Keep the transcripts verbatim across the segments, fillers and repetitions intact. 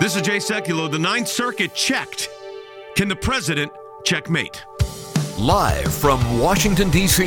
This is Jay Sekulow. The Ninth Circuit checked. Can the president checkmate? Live from Washington, D C,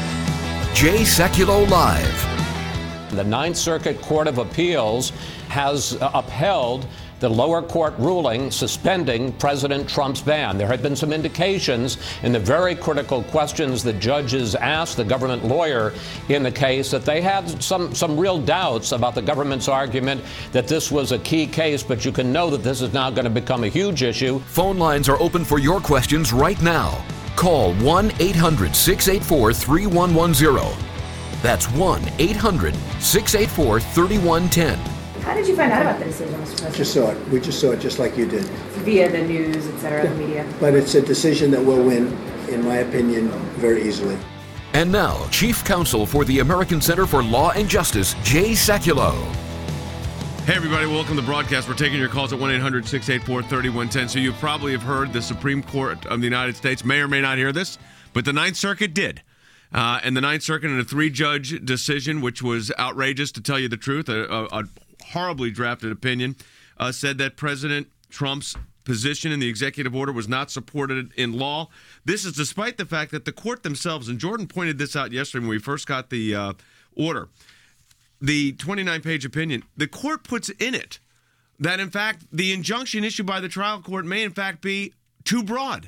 Jay Sekulow Live. The Ninth Circuit Court of Appeals has upheld the lower court ruling suspending President Trump's ban. There had been some indications in the very critical questions that judges asked the government lawyer in the case that they had some, some real doubts about the government's argument that this was a key case, but you can know that this is now going to become a huge issue. Phone lines are open for your questions right now. Call one eight hundred six eight four three one one zero. That's one eight hundred six eight four three one one zero. How did you find out about the decision, Mister President? Just saw it. We just saw it just like you did. Via the news, et cetera, yeah. the media. But it's a decision that will win, in my opinion, very easily. And now, Chief Counsel for the American Center for Law and Justice, Jay Sekulow. Hey, everybody. Welcome to the broadcast. We're taking your calls at one eight hundred six eight four three one one zero. So you probably have heard the Supreme Court of the United States may or may not hear this, but the Ninth Circuit did. Uh, and the Ninth Circuit in a three-judge decision, which was outrageous, to tell you the truth, a, a, a horribly drafted opinion, uh, said that President Trump's position in the executive order was not supported in law. This is despite the fact that the court themselves, and Jordan pointed this out yesterday when we first got the uh, order, the twenty-nine page opinion, the court puts in it that, in fact, the injunction issued by the trial court may, in fact, be too broad.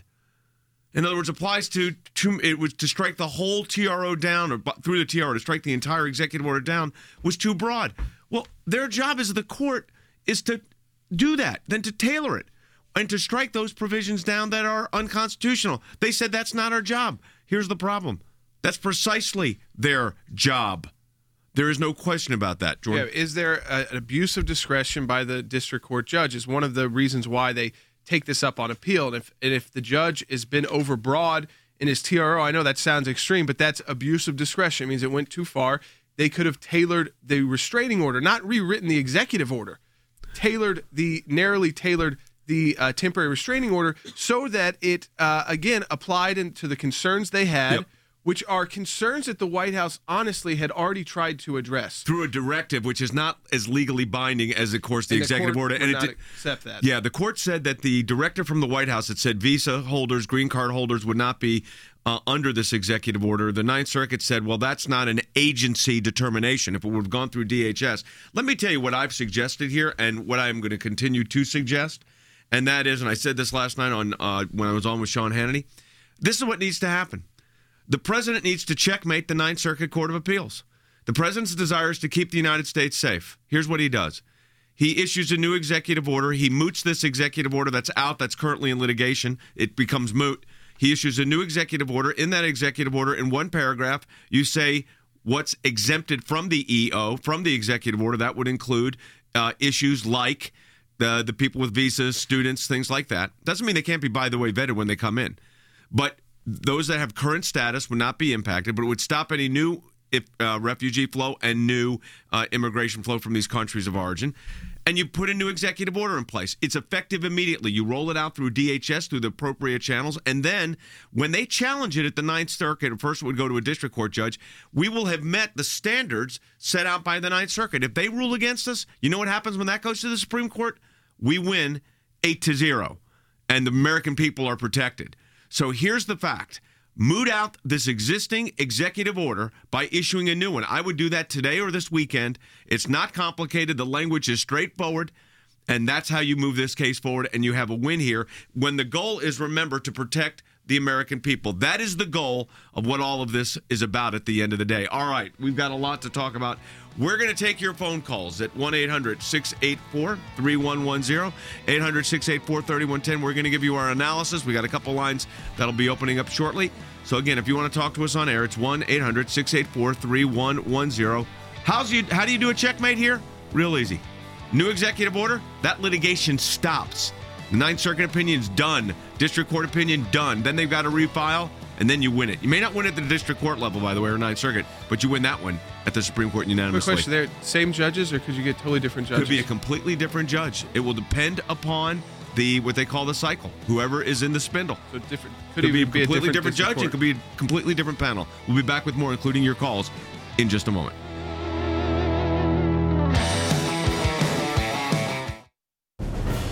In other words, applies to, to it was to strike the whole T R O down, or through the T R O to strike the entire executive order down, was too broad. Well, their job as the court is to do that, then to tailor it, and to strike those provisions down that are unconstitutional. They said that's not our job. Here's the problem. That's precisely their job. There is no question about that, Jordan. Yeah, is there a, an abuse of discretion by the district court judge is one of the reasons why they take this up on appeal. And if, and if the judge has been overbroad in his T R O, I know that sounds extreme, but that's abuse of discretion. It means it went too far. They could have tailored the restraining order, not rewritten the executive order, tailored the narrowly tailored the uh, temporary restraining order so that it, uh, again, applied into the concerns they had, yep. which are concerns that the White House honestly had already tried to address. Through a directive, which is not as legally binding as, of course, the and executive the order. And it not did, accept that. Yeah, the court said that the directive from the White House that said visa holders, green card holders would not be uh, under this executive order. The Ninth Circuit said, well, that's not an agency determination if it would have gone through D H S. Let me tell you what I've suggested here and what I'm going to continue to suggest. And that is, and I said this last night on uh, when I was on with Sean Hannity, this is what needs to happen. The president needs to checkmate the Ninth Circuit Court of Appeals. The president's desire is to keep the United States safe. Here's what he does. He issues a new executive order. He moots this executive order that's out, that's currently in litigation. It becomes moot. He issues a new executive order. In that executive order, in one paragraph, you say what's exempted from the E O, from the executive order. That would include uh, issues like the, the people with visas, students, things like that. Doesn't mean they can't be, by the way, vetted when they come in. But those that have current status would not be impacted, but it would stop any new if, uh, refugee flow and new uh, immigration flow from these countries of origin. And you put a new executive order in place. It's effective immediately. You roll it out through D H S, through the appropriate channels, and then when they challenge it at the Ninth Circuit, first it would go to a district court judge, we will have met the standards set out by the Ninth Circuit. If they rule against us, you know what happens when that goes to the Supreme Court? We win eight to zero, and the American people are protected. So here's the fact. Moot out this existing executive order by issuing a new one. I would do that today or this weekend. It's not complicated. The language is straightforward, and that's how you move this case forward, and you have a win here when the goal is, remember, to protect the American people. That is the goal of what all of this is about at the end of the day. All right, we've got a lot to talk about. We're going to take your phone calls at one eight hundred six eight four three one one zero, eight hundred six eight four three one one zero. We're going to give you our analysis. We got a couple lines that'll be opening up shortly. So again, if you want to talk to us on air, it's one eight hundred six eight four three one one zero. How's you, how do you do a checkmate here? Real easy. New executive order, that litigation stops. The Ninth Circuit opinion's done. District Court opinion done. Then they've got to refile, and then you win it. You may not win at the District Court level, by the way, or Ninth Circuit, but you win that one at the Supreme Court unanimously. Quick question, they're same judges, or could you get totally different judges? Could be a completely different judge. It will depend upon the what they call the cycle. Whoever is in the spindle. So different. Could, could be a be completely a different, different judge. court. It could be a completely different panel. We'll be back with more, including your calls, in just a moment.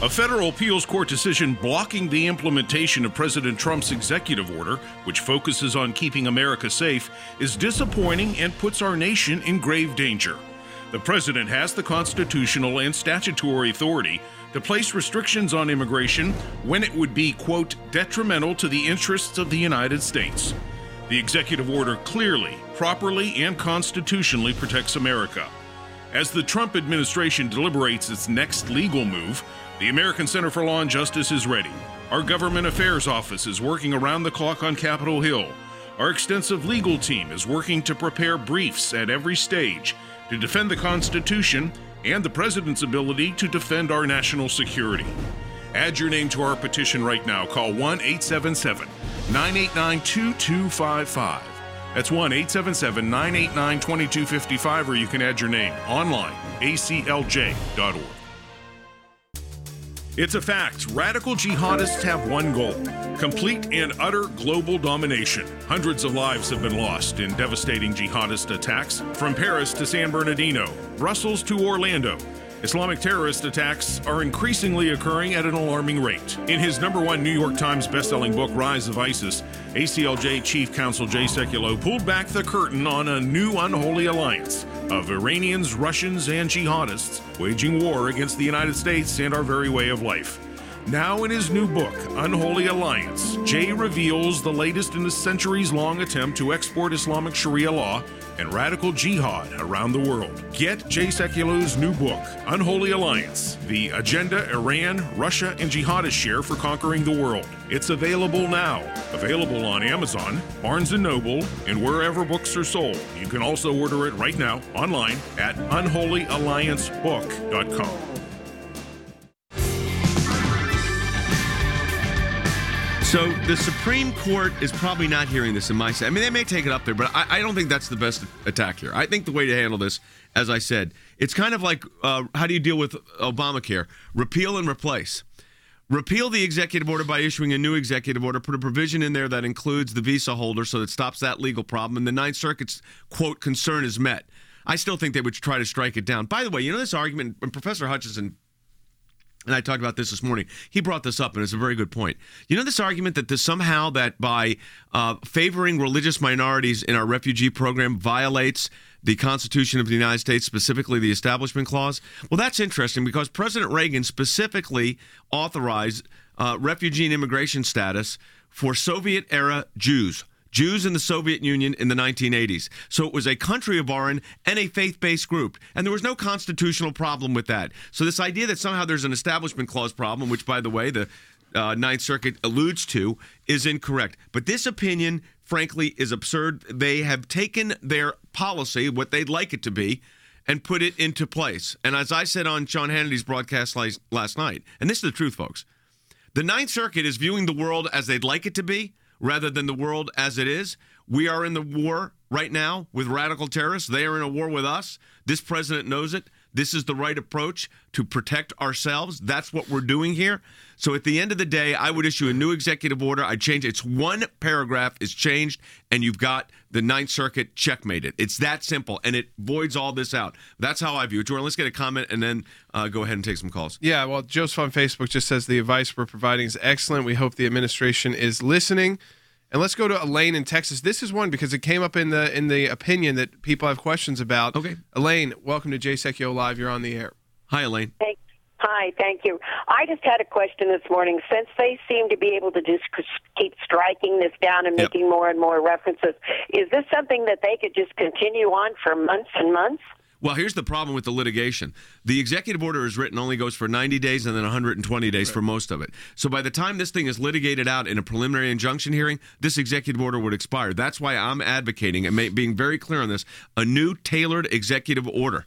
A federal appeals court decision blocking the implementation of President Trump's executive order, which focuses on keeping America safe, is disappointing and puts our nation in grave danger. The president has the constitutional and statutory authority to place restrictions on immigration when it would be, quote, detrimental to the interests of the United States. The executive order clearly, properly, and constitutionally protects America. As the Trump administration deliberates its next legal move, the American Center for Law and Justice is ready. Our Government Affairs Office is working around the clock on Capitol Hill. Our extensive legal team is working to prepare briefs at every stage to defend the Constitution and the President's ability to defend our national security. Add your name to our petition right now. Call one eight seven seven, nine eight nine, two two five five. That's one eight seven seven, nine eight nine, two two five five, or you can add your name online, A C L J dot org. It's a fact. Radical jihadists have one goal: complete and utter global domination. Hundreds of lives have been lost in devastating jihadist attacks, from Paris to San Bernardino, Brussels to Orlando. Islamic terrorist attacks are increasingly occurring at an alarming rate. In his number one New York Times bestselling book, Rise of ISIS, A C L J Chief Counsel Jay Sekulow pulled back the curtain on a new unholy alliance of Iranians, Russians, and jihadists waging war against the United States and our very way of life. Now in his new book, Unholy Alliance, Jay reveals the latest in a centuries-long attempt to export Islamic Sharia law and radical jihad around the world. Get Jay Sekulow's new book, Unholy Alliance, The Agenda Iran, Russia, and Jihadists Share for Conquering the World. It's available now. Available on Amazon, Barnes and Noble, and wherever books are sold. You can also order it right now online at unholy alliance book dot com. So the Supreme Court is probably not hearing this in my sense. I mean, they may take it up there, but I, I don't think that's the best attack here. I think the way to handle this, as I said, it's kind of like uh, how do you deal with Obamacare? Repeal and replace. Repeal the executive order by issuing a new executive order, put a provision in there that includes the visa holder so that stops that legal problem, and the Ninth Circuit's, quote, concern is met. I still think they would try to strike it down. By the way, you know this argument, when Professor Hutchinson and I talked about this this morning, he brought this up, and it's a very good point. You know this argument that this somehow that by uh, favoring religious minorities in our refugee program violates the Constitution of the United States, specifically the Establishment Clause? Well, that's interesting because President Reagan specifically authorized uh, refugee and immigration status for Soviet-era Jews. Jews in the Soviet Union in the nineteen eighties. So it was a country of origin and a faith-based group. And there was no constitutional problem with that. So this idea that somehow there's an Establishment Clause problem, which, by the way, the uh, Ninth Circuit alludes to, is incorrect. But this opinion, frankly, is absurd. They have taken their policy, what they'd like it to be, and put it into place. And as I said on Sean Hannity's broadcast last night, and this is the truth, folks, the Ninth Circuit is viewing the world as they'd like it to be, rather than the world as it is. We are in the war right now with radical terrorists. They are in a war with us. This president knows it. This is the right approach to protect ourselves. That's what we're doing here. So at the end of the day, I would issue a new executive order. I'd change it. It's one paragraph is changed, and you've got the Ninth Circuit checkmated. It's that simple, and it voids all this out. That's how I view it. Jordan, let's get a comment, and then uh, go ahead and take some calls. Yeah, well, Joseph on Facebook just says the advice we're providing is excellent. We hope the administration is listening. And let's go to Elaine in Texas. This is one because it came up in the in the opinion that people have questions about. Okay. Elaine, welcome to Jay Sekulow Live. You're on the air. Hi, Elaine. Thank, hi, thank you. I just had a question this morning. Since they seem to be able to just keep striking this down and Yep. making more and more references, is this something that they could just continue on for months and months? Well, here's the problem with the litigation. The executive order is written only goes for ninety days and then one hundred twenty days right. for most of it. So by the time this thing is litigated out in a preliminary injunction hearing, this executive order would expire. That's why I'm advocating, and being very clear on this, a new tailored executive order.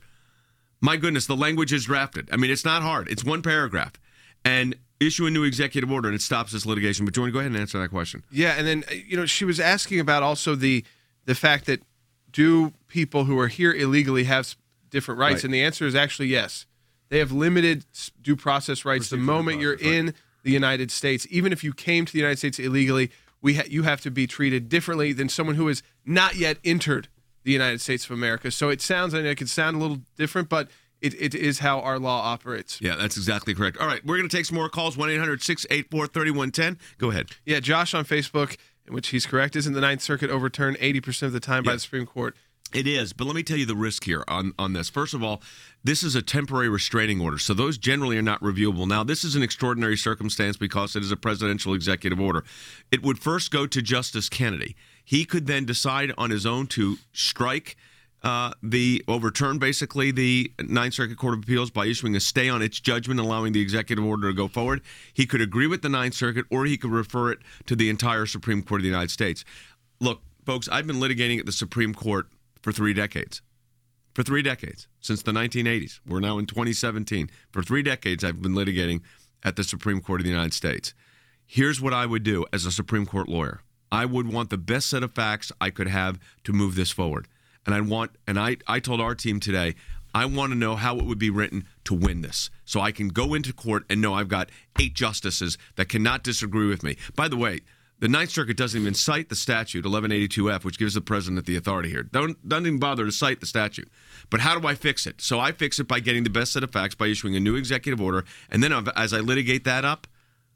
My goodness, the language is drafted. I mean, it's not hard. It's one paragraph. And issue a new executive order, and it stops this litigation. But, Jordan, go ahead and answer that question. Yeah, and then, you know, she was asking about also the the fact that do people who are here illegally have different rights, right. And the answer is actually yes. They have limited due process rights the moment you're in the United States. Even if you came to the United States illegally, we ha- you have to be treated differently than someone who has not yet entered the United States of America. So it sounds, and it can sound a little different, but it, it is how our law operates. Yeah, that's exactly correct. All right, we're going to take some more calls. one eight hundred six eight four three one one zero. Go ahead. Yeah, Josh on Facebook, in which he's correct, isn't the Ninth Circuit overturned eighty percent of the time by Yeah. the Supreme Court? It is, but let me tell you the risk here on, on this. First of all, this is a temporary restraining order, so those generally are not reviewable. Now, this is an extraordinary circumstance because it is a presidential executive order. It would first go to Justice Kennedy. He could then decide on his own to strike uh, the, overturn basically the Ninth Circuit Court of Appeals by issuing a stay on its judgment, allowing the executive order to go forward. He could agree with the Ninth Circuit, or he could refer it to the entire Supreme Court of the United States. Look, folks, I've been litigating at the Supreme Court for three decades. For three decades, since the nineteen eighties. We're now in twenty seventeen. For three decades, I've been litigating at the Supreme Court of the United States. Here's what I would do as a Supreme Court lawyer. I would want the best set of facts I could have to move this forward. And I want, and I, I told our team today, I want to know how it would be written to win this. So I can go into court and know I've got eight justices that cannot disagree with me. By the way, the Ninth Circuit doesn't even cite the statute, eleven eighty-two F, which gives the president the authority here. Don't, doesn't even bother to cite the statute. But how do I fix it? So I fix it by getting the best set of facts, by issuing a new executive order. And then as I litigate that up,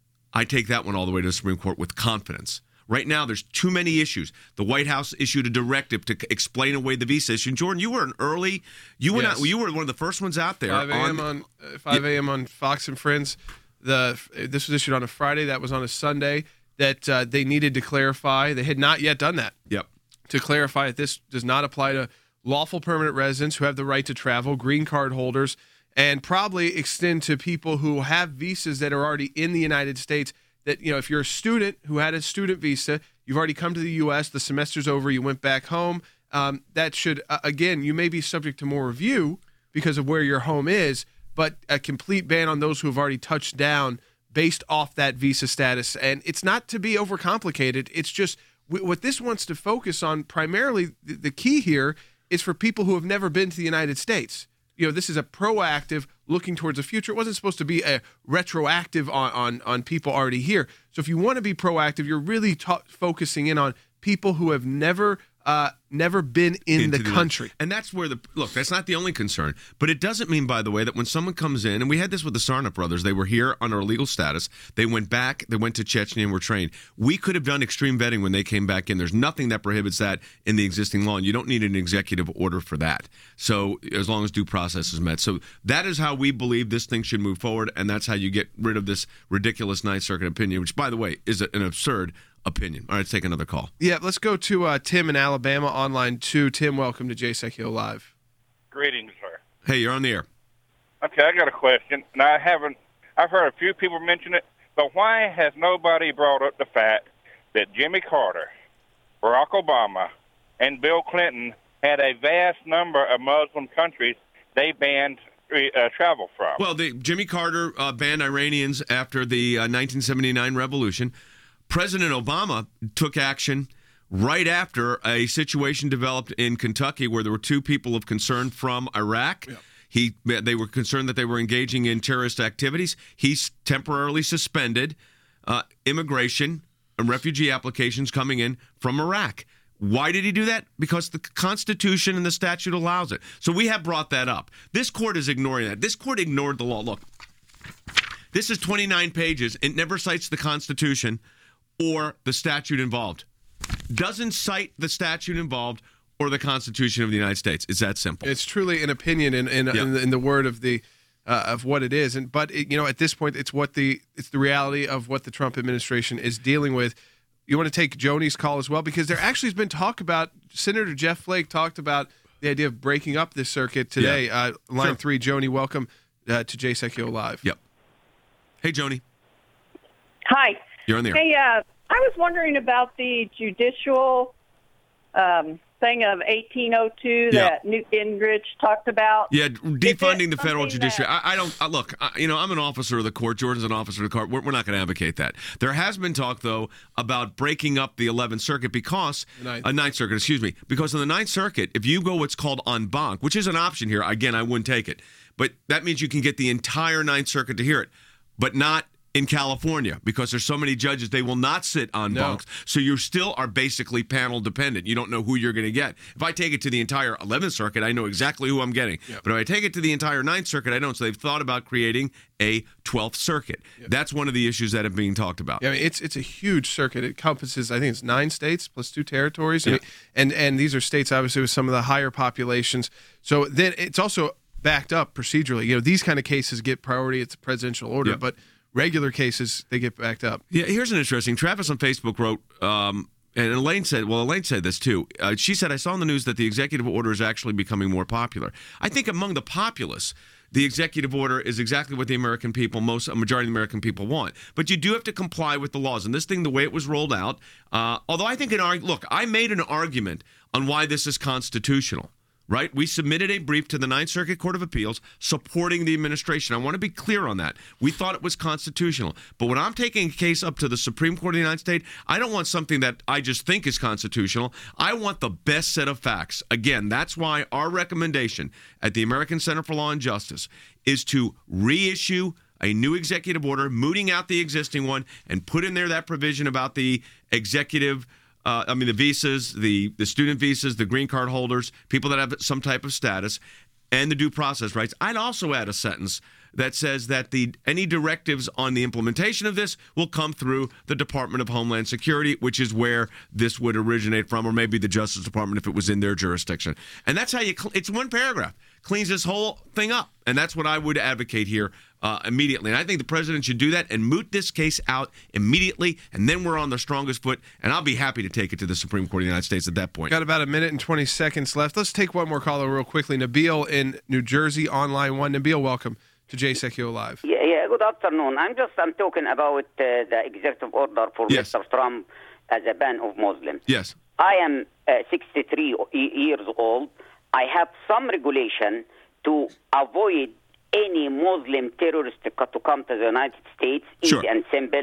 I take that one all the way to the Supreme Court with confidence. Right now, there's too many issues. The White House issued a directive to explain away the visa issue. And Jordan, you were an early, you were Yes. not, you were one of the first ones out there. five a.m. on, uh, five a.m. on Fox and Friends. The this was issued on a Friday. That was on a Sunday. That uh, they needed to clarify. They had not yet done that. Yep. To clarify that this does not apply to lawful permanent residents who have the right to travel, green card holders, and probably extend to people who have visas that are already in the United States. That, you know, if you're a student who had a student visa, you've already come to the U S, the semester's over, you went back home. Um, that should, uh, again, you may be subject to more review because of where your home is, but a complete ban on those who have already touched down based off that visa status. And it's not to be overcomplicated. It's just w- what this wants to focus on primarily, th- the key here is for people who have never been to the United States. You know, this is a proactive looking towards the future. It wasn't supposed to be a retroactive on, on, on people already here. So if you want to be proactive, you're really ta- focusing in on people who have never uh, never been in Into the the- country. And that's where the look, that's not the only concern, but it doesn't mean, by the way, that when someone comes in, and we had this with the Sarna brothers, they were here on our legal status, they went back, they went to Chechnya and were trained. We could have done extreme vetting when they came back in. There's nothing that prohibits that in the existing law, and you don't need an executive order for that. So as long as due process is met. So that is how we believe this thing should move forward, and that's how you get rid of this ridiculous Ninth Circuit opinion, which, by the way, is an absurd opinion. All right, let's take another call. Yeah, let's go to uh, Tim in Alabama on line two. Tim, welcome to J Secchio Live. Greetings, sir. Hey, you're on the air. Okay, I got a question, and I haven't. I've heard a few people mention it, but why has nobody brought up the fact that Jimmy Carter, Barack Obama, and Bill Clinton had a vast number of Muslim countries they banned uh, travel from? Well, the, Jimmy Carter uh, banned Iranians after the uh, nineteen seventy-nine revolution. President Obama took action right after a situation developed in Kentucky where there were two people of concern from Iraq. Yep. He, they were concerned that they were engaging in terrorist activities. He temporarily suspended uh, immigration and refugee applications coming in from Iraq. Why did he do that? Because the Constitution and the statute allows it. So we have brought that up. This court is ignoring that. This court ignored the law. Look, this is twenty-nine pages. It never cites the Constitution or the statute involved. Doesn't cite the statute involved or the Constitution of the United States. It's that simple. It's truly an opinion in in, Yeah. in, the, in the word of the uh, of what it is, and but it, you know, at this point, it's what the it's the reality of what the Trump administration is dealing with. You want to take Joni's call as well, because there actually has been talk about, Senator Jeff Flake talked about the idea of breaking up this circuit today. Yeah. Uh, line Sure. three, Joni, welcome uh, to J Secchio Live. Yep. Hey, Joni. Hi. You're on the air. Hey, uh, I was wondering about the judicial um, thing of eighteen oh two Yeah. that Newt Gingrich talked about. Yeah, defunding the federal something judiciary. that- I, I don't I, look. I, you know, I'm an officer of the court. Jordan's an officer of the court. We're, we're not going to advocate that. There has been talk, though, about breaking up the eleventh Circuit because Ninth. uh, Ninth Circuit. Excuse me, because in the Ninth Circuit, if you go what's called en banc, which is an option here, again, I wouldn't take it, but that means you can get the entire Ninth Circuit to hear it, but not in California because there's so many judges, they will not sit on No. bunks. So you still are basically panel dependent. You don't know who you're going to get. If I take it to the entire eleventh Circuit, I know exactly who I'm getting. Yep. But if I take it to the entire ninth Circuit, I don't. So they've thought about creating a twelfth Circuit. Yep. That's one of the issues that have been talked about. Yeah, I mean, it's it's a huge circuit. It encompasses, I think it's nine states plus two territories. I Yeah. mean, and and these are states obviously with some of the higher populations. So then it's also backed up procedurally. You know, these kind of cases get priority. It's a presidential order, Yeah. but regular cases they get backed up. Yeah, here's an interesting. Travis on Facebook wrote, um, and Elaine said, well, Elaine said this too. Uh, she said, I saw in the news that the executive order is actually becoming more popular. I think among the populace, the executive order is exactly what the American people, most a majority of the American people want. But you do have to comply with the laws. And this thing, the way it was rolled out, uh, although I think an arg- look, I made an argument on why this is constitutional. Right? We submitted a brief to the Ninth Circuit Court of Appeals supporting the administration. I want to be clear on that. We thought it was constitutional. But when I'm taking a case up to the Supreme Court of the United States, I don't want something that I just think is constitutional. I want the best set of facts. Again, that's why our recommendation at the American Center for Law and Justice is to reissue a new executive order, mooting out the existing one, and put in there that provision about the executive Uh, I mean, the visas, the, the student visas, the green card holders, people that have some type of status, and the due process rights. I'd also add a sentence that says that the any directives on the implementation of this will come through the Department of Homeland Security, which is where this would originate from, or maybe the Justice Department if it was in their jurisdiction. And that's how you, cl- it's one paragraph, cleans this whole thing up. And that's what I would advocate here uh, immediately. And I think the president should do that and moot this case out immediately, and then we're on the strongest foot, and I'll be happy to take it to the Supreme Court of the United States at that point. Got about a minute and twenty seconds left. Let's take one more caller real quickly. Nabil in New Jersey, online one. Nabil, welcome to J S E Q Live. Yeah, yeah, good afternoon. I'm just I'm talking about uh, the executive order for Yes. Mister Trump as a ban of Muslims. Yes. I am uh, sixty-three e- years old. I have some regulation to avoid any Muslim terrorist to, to come to the United States, Sure. easy and simple.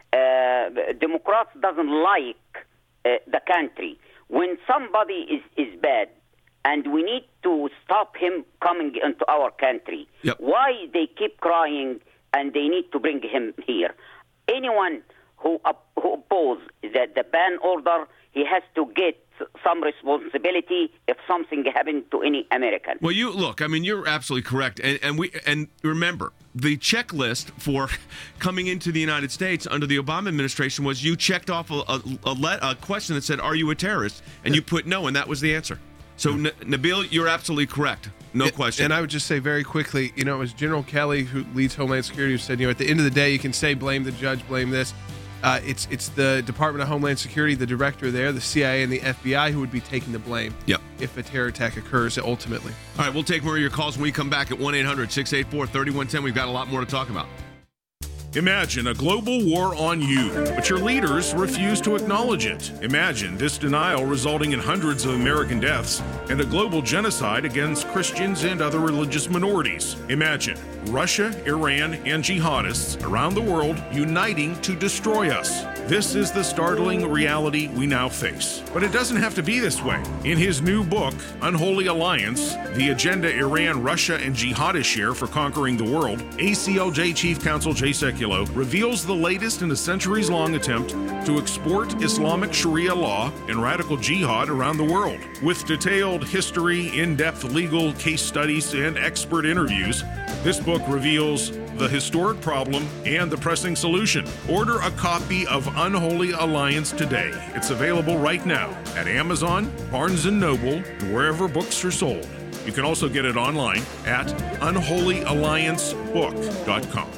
Uh, Democrats doesn't like uh, the country. When somebody is, is bad, and we need to stop him coming into our country. Yep. Why they keep crying and they need to bring him here? Anyone who, up, who oppose the, the ban order, he has to get some responsibility if something happened to any American. Well, you look. I mean, you're absolutely correct, and, and we and remember the checklist for coming into the United States under the Obama administration was you checked off a, a, a, let, a question that said, "Are you a terrorist?" and you put no, and that was the answer. So, N- Nabil, you're absolutely correct. No And- question. And I would just say very quickly, you know, it was General Kelly who leads Homeland Security who said, you know, at the end of the day, you can say blame the judge, blame this. Uh, it's it's the Department of Homeland Security, the director there, the C I A, and the F B I who would be taking the blame Yep. if a terror attack occurs ultimately. All right, we'll take more of your calls when we come back at one eight hundred six eight four three one one zero. We've got a lot more to talk about. Imagine a global war on you, but your leaders refuse to acknowledge it. Imagine this denial resulting in hundreds of American deaths and a global genocide against Christians and other religious minorities. Imagine Russia, Iran, and jihadists around the world uniting to destroy us. This is the startling reality we now face. But it doesn't have to be this way. In his new book, Unholy Alliance, The Agenda Iran, Russia, and Jihadists Share for Conquering the World, A C L J Chief Counsel Jay Sekulow reveals the latest in a centuries-long attempt to export Islamic Sharia law and radical jihad around the world. With detailed history, in-depth legal case studies, and expert interviews, this book reveals the historic problem and the pressing solution. Order a copy of Unholy Alliance today. It's available right now at Amazon, Barnes and Noble, and wherever books are sold. You can also get it online at unholy alliance book dot com.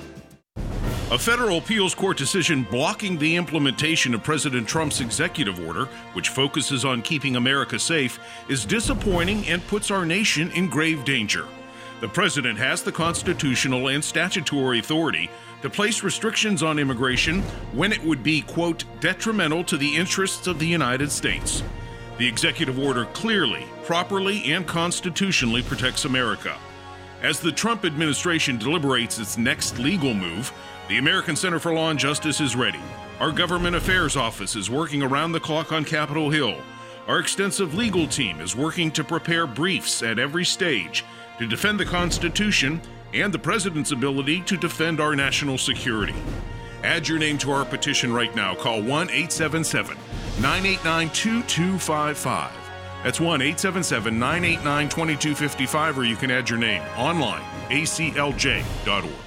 A federal appeals court decision blocking the implementation of President Trump's executive order, which focuses on keeping America safe, is disappointing and puts our nation in grave danger. The president has the constitutional and statutory authority to place restrictions on immigration when it would be, quote, detrimental to the interests of the United States. The executive order clearly, properly, and constitutionally protects America. As the Trump administration deliberates its next legal move, the American Center for Law and Justice is ready. Our Government Affairs Office is working around the clock on Capitol Hill. Our extensive legal team is working to prepare briefs at every stage to defend the Constitution and the president's ability to defend our national security. Add your name to our petition right now. Call one eight seven seven, nine eight nine, two two five five. That's one eight seven seven, nine eight nine, two two five five, or you can add your name online, a c l j dot org.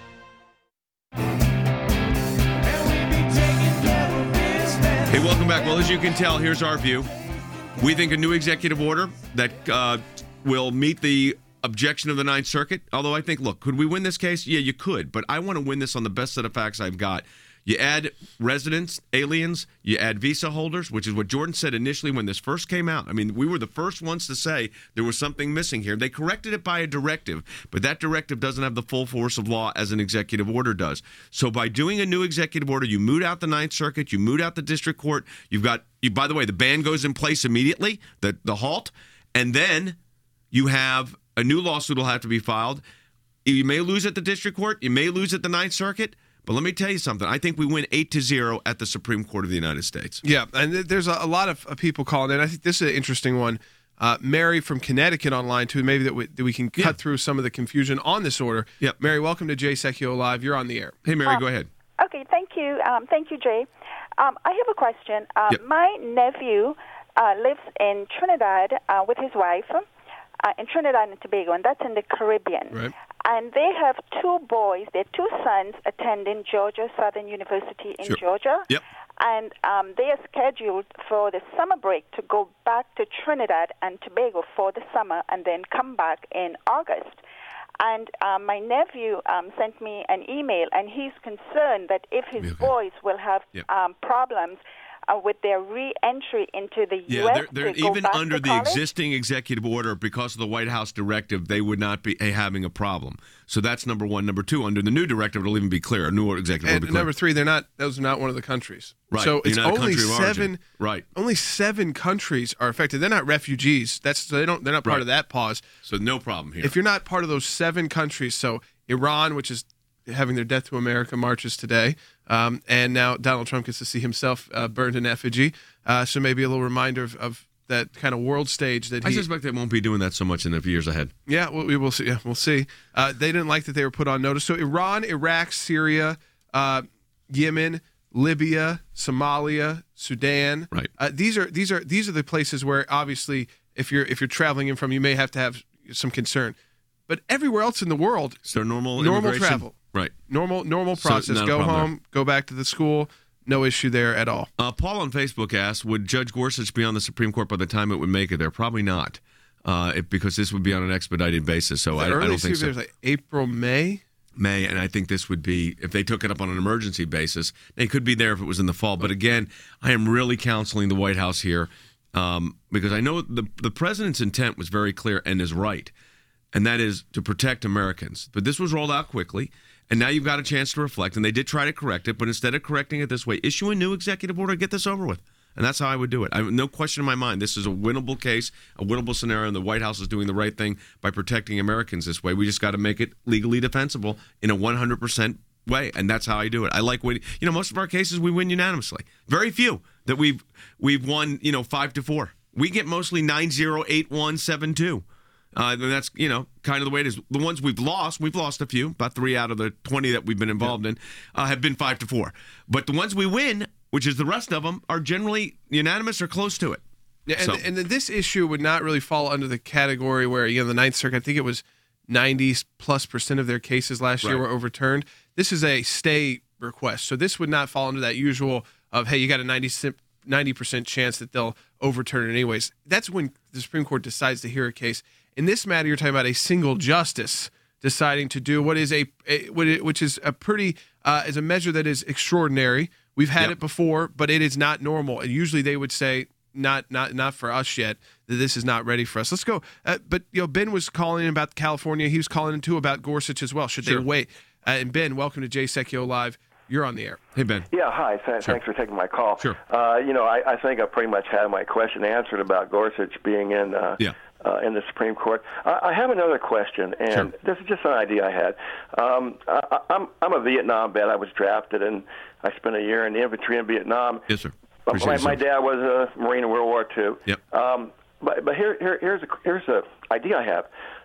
Hey, welcome back. Well, as you can tell, here's our view. We think a new executive order that uh, will meet the objection of the Ninth Circuit, although I think, look, could we win this case? Yeah, you could, but I want to win this on the best set of facts I've got. You add residents, aliens, you add visa holders, which is what Jordan said initially when this first came out. I mean, we were the first ones to say there was something missing here. They corrected it by a directive, but that directive doesn't have the full force of law as an executive order does. So by doing a new executive order, you moot out the Ninth Circuit, you moot out the district court. You've got, you, by the way, the ban goes in place immediately, the, the halt, and then you have a new lawsuit will have to be filed. You may lose at the district court, you may lose at the Ninth Circuit. But let me tell you something. I think we win eight to zero at the Supreme Court of the United States. Yeah, and there's a, a lot of, of people calling in. I think this is an interesting one. Uh, Mary from Connecticut online, too. Maybe that we, that we can cut yeah. through some of the confusion on this order. Yep. Mary, welcome to Jay Sekulow Live. You're on the air. Hey, Mary, um, go ahead. Okay, thank you. Um, thank you, Jay. Um, I have a question. Um, yep. My nephew uh, lives in Trinidad uh, with his wife, uh, in Trinidad and Tobago, and that's in the Caribbean. Right. And they have two boys, their two sons, attending Georgia Southern University in sure. Georgia. Yep. And um, they are scheduled for the summer break to go back to Trinidad and Tobago for the summer and then come back in August. And um, my nephew um, sent me an email, and he's concerned that if his okay. boys will have yep. um, problems Uh, with their re-entry into the yeah, U S they're, they're to go even back under to the college? existing executive order, because of the White House directive, they would not be eh, having a problem. So that's number one. Number two, under the new directive, it'll even be clear. A new executive and order. Be clear. number three, they're not. Those are not one of the countries. Right. So it's You're not a only country of seven. origin. Right. Only seven countries are affected. They're not refugees. That's so they don't. They're not part Right. of that pause. So no problem here. If you're not part of those seven countries, so Iran, which is having their Death to America marches today, um, and now Donald Trump gets to see himself uh, burned in effigy. Uh, so maybe a little reminder of, of that kind of world stage that he. I suspect they won't be doing that so much in the years ahead. Yeah, well, we will see. Yeah, we'll see. Uh, they didn't like that they were put on notice. So Iran, Iraq, Syria, uh, Yemen, Libya, Somalia, Sudan. Right. Uh, these are these are these are the places where obviously, if you're if you're traveling in from, you may have to have some concern. But everywhere else in the world, so normal normal immigration? travel, right? Normal normal So process. not a Go problem home, go back to the school. No issue there at all. Uh, Paul on Facebook asked, would Judge Gorsuch be on the Supreme Court by the time it would make it there? Probably not, uh, it, because this would be on an expedited basis. So I, I don't think so. There's like April, May. May, and I think this would be, if they took it up on an emergency basis, they could be there if it was in the fall. But again, I am really counseling the White House here um, because I know the the president's intent was very clear and is right, and that is to protect Americans. But this was rolled out quickly. And now you've got a chance to reflect, and they did try to correct it, but instead of correcting it this way, issue a new executive order, get this over with. And that's how I would do it. I have no question in my mind. This is a winnable case, a winnable scenario, and the White House is doing the right thing by protecting Americans this way. We just got to make it legally defensible in a one hundred percent way, and that's how I do it. I like winning. You know, most of our cases we win unanimously. Very few that we've we've won, you know, five to four. We get mostly nine zero, eight one, seven two. Uh, and that's, you know, kind of the way it is. The ones we've lost, we've lost a few, about three out of the twenty that we've been involved yeah. in, uh, have been five to four. But the ones we win, which is the rest of them, are generally unanimous or close to it. Yeah, and, so. and this issue would not really fall under the category where, you know, the Ninth Circuit, I think it was ninety plus percent of their cases last right. year were overturned. This is a stay request. So this would not fall under that usual of, hey, you got a ninety percent chance that they'll overturn it anyways. That's when the Supreme Court decides to hear a case. In this matter, you're talking about a single justice deciding to do what is a, a which is a pretty uh, is a measure that is extraordinary. We've had yep. it before, but it is not normal. And usually they would say, not not not for us yet, that this is not ready for us. Let's go. Uh, but you know, Ben was calling in about California. He was calling in too about Gorsuch as well. Should sure. they wait? Uh, and Ben, welcome to Jay Sekulow Live. You're on the air. Hey, Ben. Yeah, hi. Th- sure. Thanks for taking my call. Sure. Uh, you know, I, I think I pretty much had my question answered about Gorsuch being in uh, yeah. uh, in the Supreme Court. I, I have another question, and sure. this is just an idea I had. Um, I, I'm I'm a Vietnam vet. I was drafted, and I spent a year in the infantry in Vietnam. Yes, sir. My, my dad was a Marine in World War Two. Yep. Um, but but here, here here's a here's a idea I have.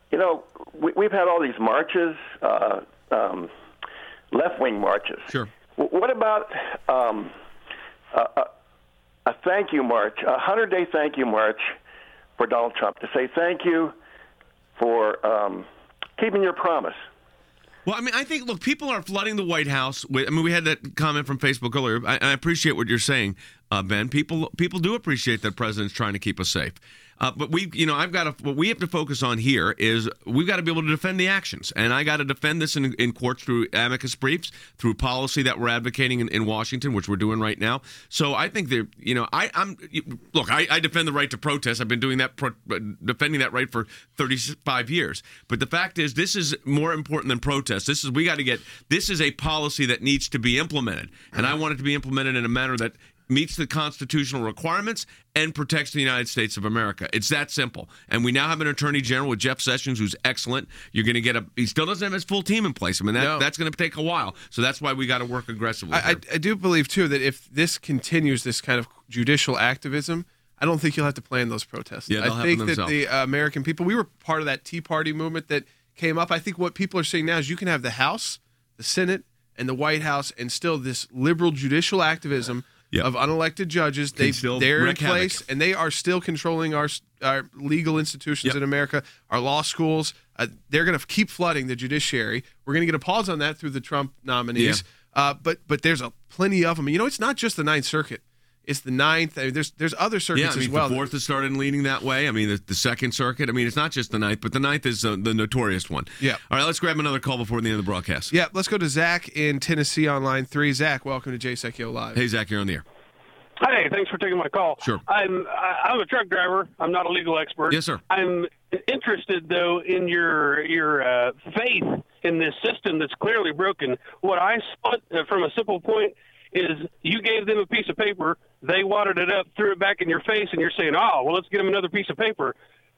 you know, we, we've had all these marches, uh, um, left-wing marches. Sure. W- what about um, a, a, a thank you march, a hundred-day thank you march for Donald Trump to say thank you for um, keeping your promise? Well, I mean, I think, look, people are flooding the White House with, I mean, we had that comment from Facebook earlier. I, I appreciate what you're saying, uh, Ben. People people do appreciate that the president's trying to keep us safe. Uh, but we, you know, I've got to, what we have to focus on here is we've got to be able to defend the actions. And I got to defend this in, in courts through amicus briefs, through policy that we're advocating in, in Washington, which we're doing right now. So I think that, you know, I, I'm, look, I, I defend the right to protest. I've been doing that, pro, defending that right for thirty-five years. But the fact is, this is more important than protest. This is, we got to get, this is a policy that needs to be implemented. And I want it to be implemented in a manner that meets the constitutional requirements and protects the United States of America. It's that simple. And we now have an attorney general with Jeff Sessions who's excellent. You're going to get a, he still doesn't have his full team in place. I mean, that, No. that's going to take a while. So that's why we got to work aggressively. I, I, I do believe, too, that if this continues, this kind of judicial activism, I don't think you'll have to plan those protests. Yeah, they'll I happen think that themselves. the uh, American people, we were part of that Tea Party movement that came up. I think what people are saying now is you can have the House, the Senate, and the White House, and still this liberal judicial activism Yep. of unelected judges. They, still they're in wreak place, havoc. and they are still controlling our our legal institutions Yep. in America, our law schools. Uh, they're going to keep flooding the judiciary. We're going to get a pause on that through the Trump nominees. Uh, but but there's a plenty of them. You know, it's not just the Ninth Circuit. It's the Ninth. I mean, there's there's other circuits Yeah, I mean, as well. the Fourth has started leaning that way. I mean, the, the Second Circuit. I mean, it's not just the Ninth, but the Ninth is uh, the notorious one. Yeah. All right, let's grab another call before the end of the broadcast. Yeah, let's go to Zach in Tennessee on line three. Zach, welcome to Jay Secchio Live. Hey, Zach, you're on the air. Hey, thanks for taking my call. Sure. I'm I- I'm a truck driver. I'm not a legal expert. Yes, sir. I'm interested though in your your uh, faith in this system that's clearly broken. What I saw uh, from a simple point is you gave them a piece of paper, they wadded it up, threw it back in your face, and you're saying, "Oh, well, let's get them another piece of paper."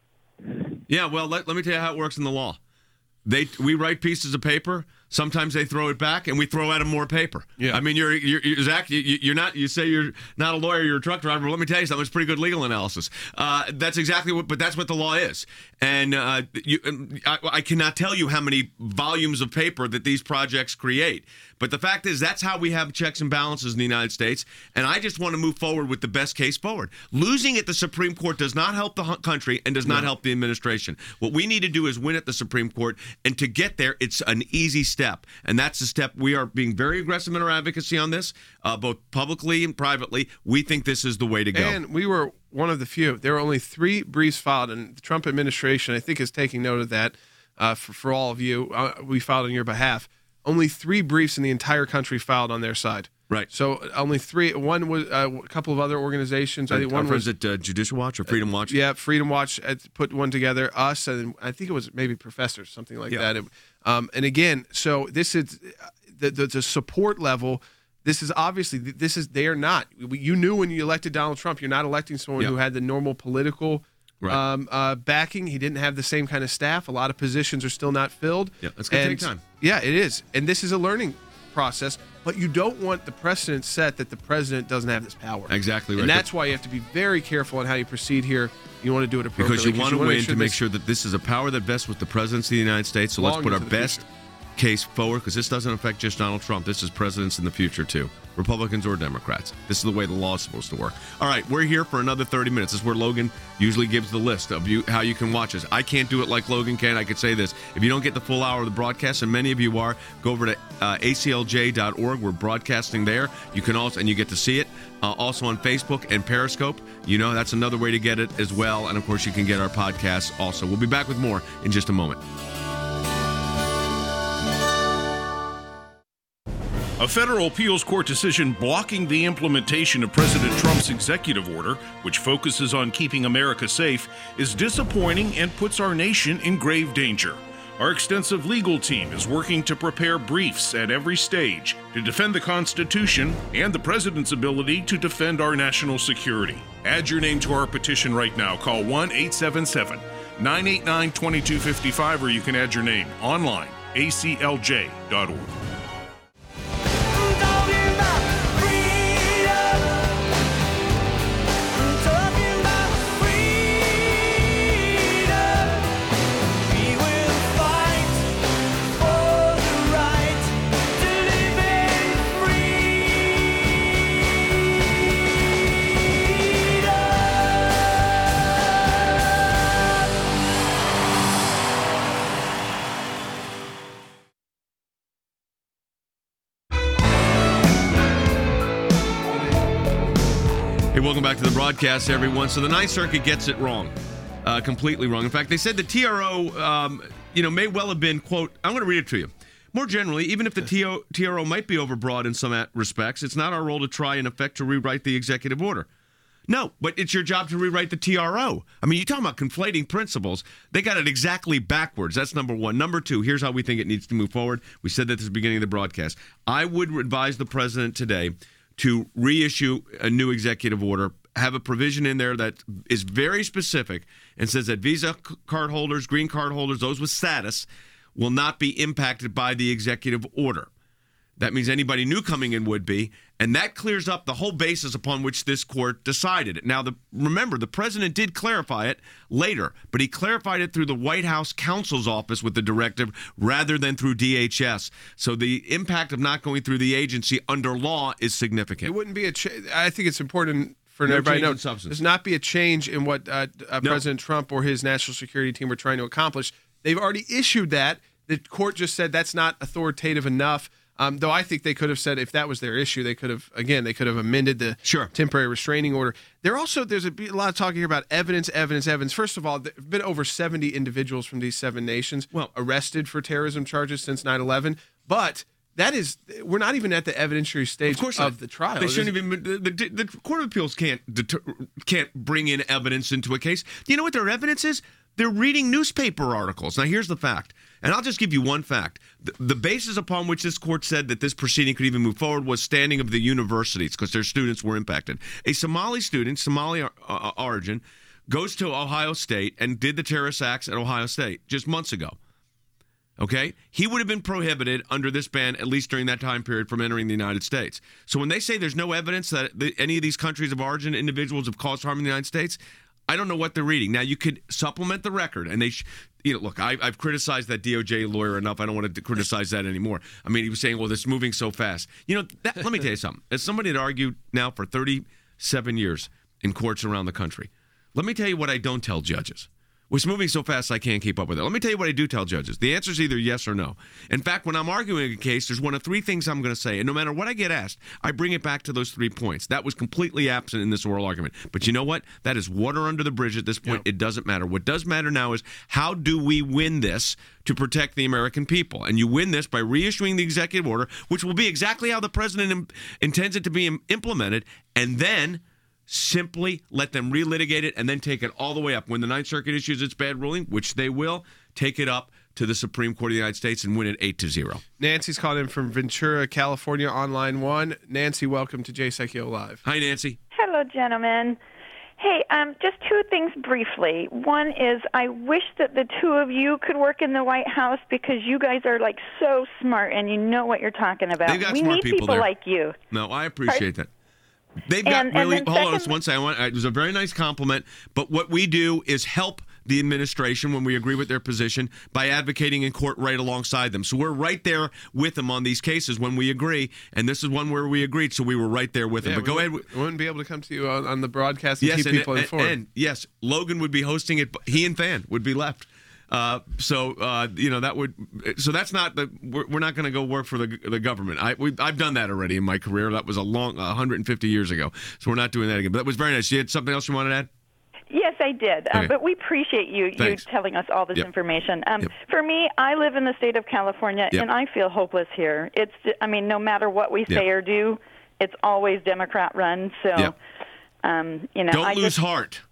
Yeah, well, let, let me tell you how it works in the law. They we write pieces of paper. Sometimes they throw it back, and we throw at them more paper. Yeah. I mean, you're, you're, you're Zach. You, you're not. You say you're not a lawyer. You're a truck driver. But let me tell you something. It's pretty good legal analysis. Uh, that's exactly what. But that's what the law is. And uh, you, I, I cannot tell you how many volumes of paper that these projects create. But the fact is, that's how we have checks and balances in the United States. And I just want to move forward with the best case forward. Losing at the Supreme Court does not help the country and does not No. help the administration. What we need to do is win at the Supreme Court. And to get there, it's an easy step. And that's the step. We are being very aggressive in our advocacy on this, uh, both publicly and privately. We think this is the way to go. And we were one of the few. There were only three briefs filed, and the Trump administration, I think, is taking note of that uh, for, for all of you. Uh, we filed on your behalf. Only three briefs in the entire country filed on their side. Right. So only three. One was uh, a couple of other organizations. I think one Our was friends at uh, Judicial Watch or Freedom Watch. Yeah, Freedom Watch uh, put one together. Us, and I think it was maybe Professors, something like Yeah. that. It- um, and again, so this is the, the the support level. This is obviously this is they are not. You knew when you elected Donald Trump, you're not electing someone Yeah. who had the normal political Right. um, uh, backing. He didn't have the same kind of staff. A lot of positions are still not filled. Yeah, it's gonna And- take time. Yeah, it is, and this is a learning process. But you don't want the precedent set that the president doesn't have this power. Exactly right. And that's why you have to be very careful on how you proceed here. You want to do it appropriately. Because you want to wanna win to make this- sure that this is a power that vests with the presidency of the United States. So let's Long put our into the best case forward, because this doesn't affect just Donald Trump. This is presidents in the future, too. Republicans or Democrats. This is the way the law is supposed to work. All right, we're here for another thirty minutes. This is where Logan usually gives the list of you how you can watch us. I can't do it like Logan can. I could say this. If you don't get the full hour of the broadcast, and many of you are, go over to uh, A C L J dot org. We're broadcasting there. You can also, and you get to see it. Uh, also on Facebook and Periscope. You know, that's another way to get it as well. And, of course, you can get our podcasts also. We'll be back with more in just a moment. A federal appeals court decision blocking the implementation of President Trump's executive order, which focuses on keeping America safe, is disappointing and puts our nation in grave danger. Our extensive legal team is working to prepare briefs at every stage to defend the Constitution and the President's ability to defend our national security. Add your name to our petition right now. Call one eight seven seven, nine eight nine, two two five five, or you can add your name online, A C L J dot org. We will Hey, welcome back to the broadcast, everyone. So the Ninth Circuit gets it wrong, uh, completely wrong. In fact, they said the T R O, um, you know, may well have been, quote, I'm going to read it to you. More generally, even if the T R O might be overbroad in some respects, it's not our role to try, in effect, to rewrite the executive order. No, but it's your job to rewrite the T R O. I mean, you're talking about conflating principles. They got it exactly backwards. That's number one. Number two, here's how we think it needs to move forward. We said that at the beginning of the broadcast. I would advise the president today to reissue a new executive order, have a provision in there that is very specific and says that Visa card holders, green card holders, those with status, will not be impacted by the executive order. That means anybody new coming in would be, and that clears up the whole basis upon which this court decided it. Now, the, remember, the president did clarify it later, but he clarified it through the White House counsel's office with the directive rather than through D H S. So the impact of not going through the agency under law is significant. It wouldn't be a cha- I think it's important for No everybody to know change in substance. there's not be a change in what uh, uh, No. President Trump or his national security team were trying to accomplish. They've already issued that. The court just said that's not authoritative enough. Um, though I think they could have said if that was their issue, they could have, again, they could have amended the sure. temporary restraining order. There also, there's a, a lot of talk here about evidence, evidence, evidence. First of all, there have been over seventy individuals from these seven nations well, arrested for terrorism charges since nine eleven. But that is, we're not even at the evidentiary stage of, course not. of the trial. They shouldn't even. The, the, the Court of Appeals can't deter, can't bring in evidence into a case. Do you know what their evidence is? They're reading newspaper articles. Now, here's the fact, and I'll just give you one fact. The, the basis upon which this court said that this proceeding could even move forward was standing of the universities because their students were impacted. A Somali student, Somali uh, origin, goes to Ohio State and did the terrorist acts at Ohio State just months ago. Okay? He would have been prohibited under this ban, at least during that time period, from entering the United States. So when they say there's no evidence that the, any of these countries of origin individuals have caused harm in the United States, I don't know what they're reading. Now, you could supplement the record, and they, sh- you know, look, I, I've criticized that D O J lawyer enough. I don't want to criticize that anymore. I mean, he was saying, well, this is moving so fast. You know, that, let me tell you something. As somebody that argued now for thirty-seven years in courts around the country, let me tell you what I don't tell judges. It's moving so fast I can't keep up with it. Let me tell you what I do tell judges. The answer is either yes or no. In fact, when I'm arguing a case, there's one of three things I'm going to say. And no matter what I get asked, I bring it back to those three points. That was completely absent in this oral argument. But you know what? That is water under the bridge at this point. Yep. It doesn't matter. What does matter now is how do we win this to protect the American people? And you win this by reissuing the executive order, which will be exactly how the president im- intends it to be im- implemented, and then simply let them relitigate it and then take it all the way up. When the Ninth Circuit issues its bad ruling, which they will, take it up to the Supreme Court of the United States and win it eight to zero. Nancy's calling in from Ventura, California, on line one. Nancy, welcome to Jay Sekulow Live. Hi, Nancy. Hello, gentlemen. Hey, um, just two things briefly. One is I wish that the two of you could work in the White House because you guys are like so smart and you know what you're talking about. They've got we smart need people people there. like you. No, I appreciate Pardon? that. They've got And- and really, then hold on second- just one second. I want, it was a very nice compliment, but what we do is help the administration when we agree with their position by advocating in court right alongside them. So we're right there with them on these cases when we agree, and this is one where we agreed, so we were right there with them. Yeah, But go we ahead. wouldn't, we wouldn't be able to come to you on, on the broadcast and Yes, keep and, people and, informed. and yes, Logan would be hosting it. but He and Fan would be left. Uh, so uh, you know that would. So that's not the. We're, we're not going to go work for the the government. I we, I've done that already in my career. That was a long, one hundred fifty years ago. So we're not doing that again. But that was very nice. You had something else you wanted to add? Yes, I did. Okay. Um, but we appreciate you you Thanks. telling us all this Yep. information. Um, Yep. For me, I live in the state of California, Yep. and I feel hopeless here. It's I mean, no matter what we say Yep. or do, it's always Democrat run. So, Yep. um, you know, Don't I lose just, heart.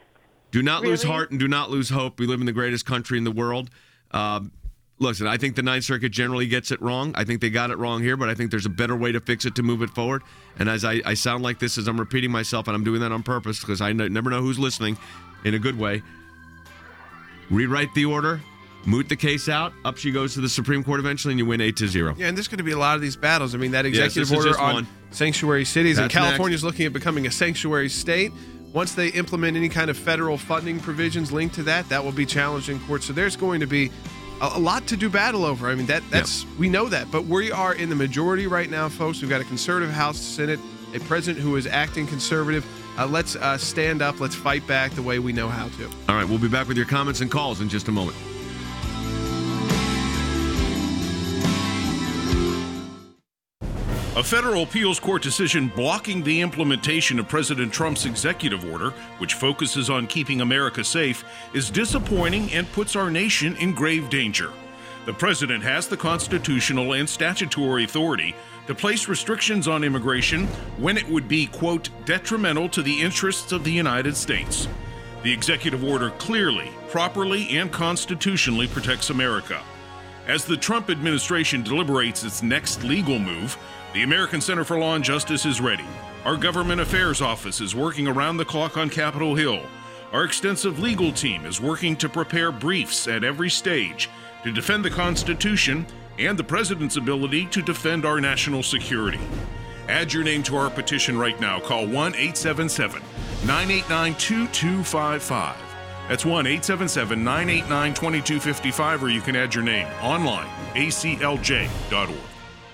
Do not lose Really? heart and do not lose hope. We live in the greatest country in the world. Um, listen, I think the Ninth Circuit generally gets it wrong. I think they got it wrong here, but I think there's a better way to fix it to move it forward. And as I, I sound like this as I'm repeating myself, and I'm doing that on purpose because I n- never know who's listening in a good way, rewrite the order, moot the case out, up she goes to the Supreme Court eventually, and you win eight to zero. Yeah, and there's going to be a lot of these battles. I mean, that Yes, executive this is order just on one. sanctuary cities, and That's California's looking at becoming a sanctuary state. Once they implement any kind of federal funding provisions linked to that, that will be challenged in court. So there's going to be a, a lot to do battle over. I mean, that that's we know that, but we are in the majority right now, folks. We've got a conservative House, Senate, a president who is acting conservative. Uh, let's uh, stand up. Let's fight back the way we know how to. All right, we'll be back with your comments and calls in just a moment. A federal appeals court decision blocking the implementation of President Trump's executive order, which focuses on keeping America safe, is disappointing and puts our nation in grave danger. The president has the constitutional and statutory authority to place restrictions on immigration when it would be, quote, detrimental to the interests of the United States. The executive order clearly, properly, and constitutionally protects America. As the Trump administration deliberates its next legal move, the American Center for Law and Justice is ready. Our Government Affairs Office is working around the clock on Capitol Hill. Our extensive legal team is working to prepare briefs at every stage to defend the Constitution and the President's ability to defend our national security. Add your name to our petition right now. Call one eight seven seven, nine eight nine, two two five five. That's one eight seven seven, nine eight nine, two two five five, or you can add your name online, A C L J dot org.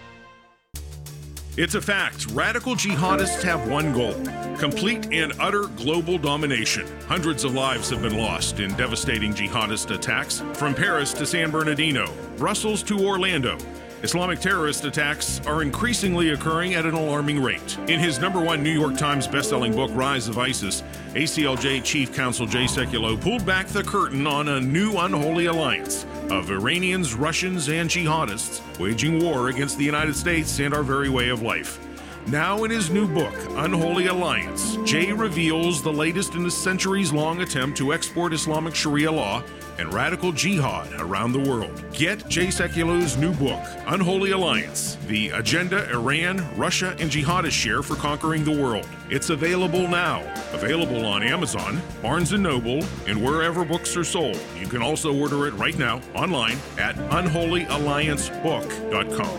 It's a fact. Radical jihadists have one goal: complete and utter global domination. Hundreds of lives have been lost in devastating jihadist attacks, from Paris to San Bernardino, Brussels to Orlando. Islamic terrorist attacks are increasingly occurring at an alarming rate. In his number one New York Times bestselling book, Rise of ISIS, A C L J Chief Counsel Jay Sekulow pulled back the curtain on a new unholy alliance of Iranians, Russians, and jihadists waging war against the United States and our very way of life. Now in his new book, Unholy Alliance, Jay reveals the latest in a centuries-long attempt to export Islamic Sharia law and radical jihad around the world. Get Jay Sekulow's new book, Unholy Alliance, The Agenda Iran, Russia, and Jihadists Share for Conquering the World. It's available now. Available on Amazon, Barnes and Noble, and wherever books are sold. You can also order it right now online at unholy alliance book dot com.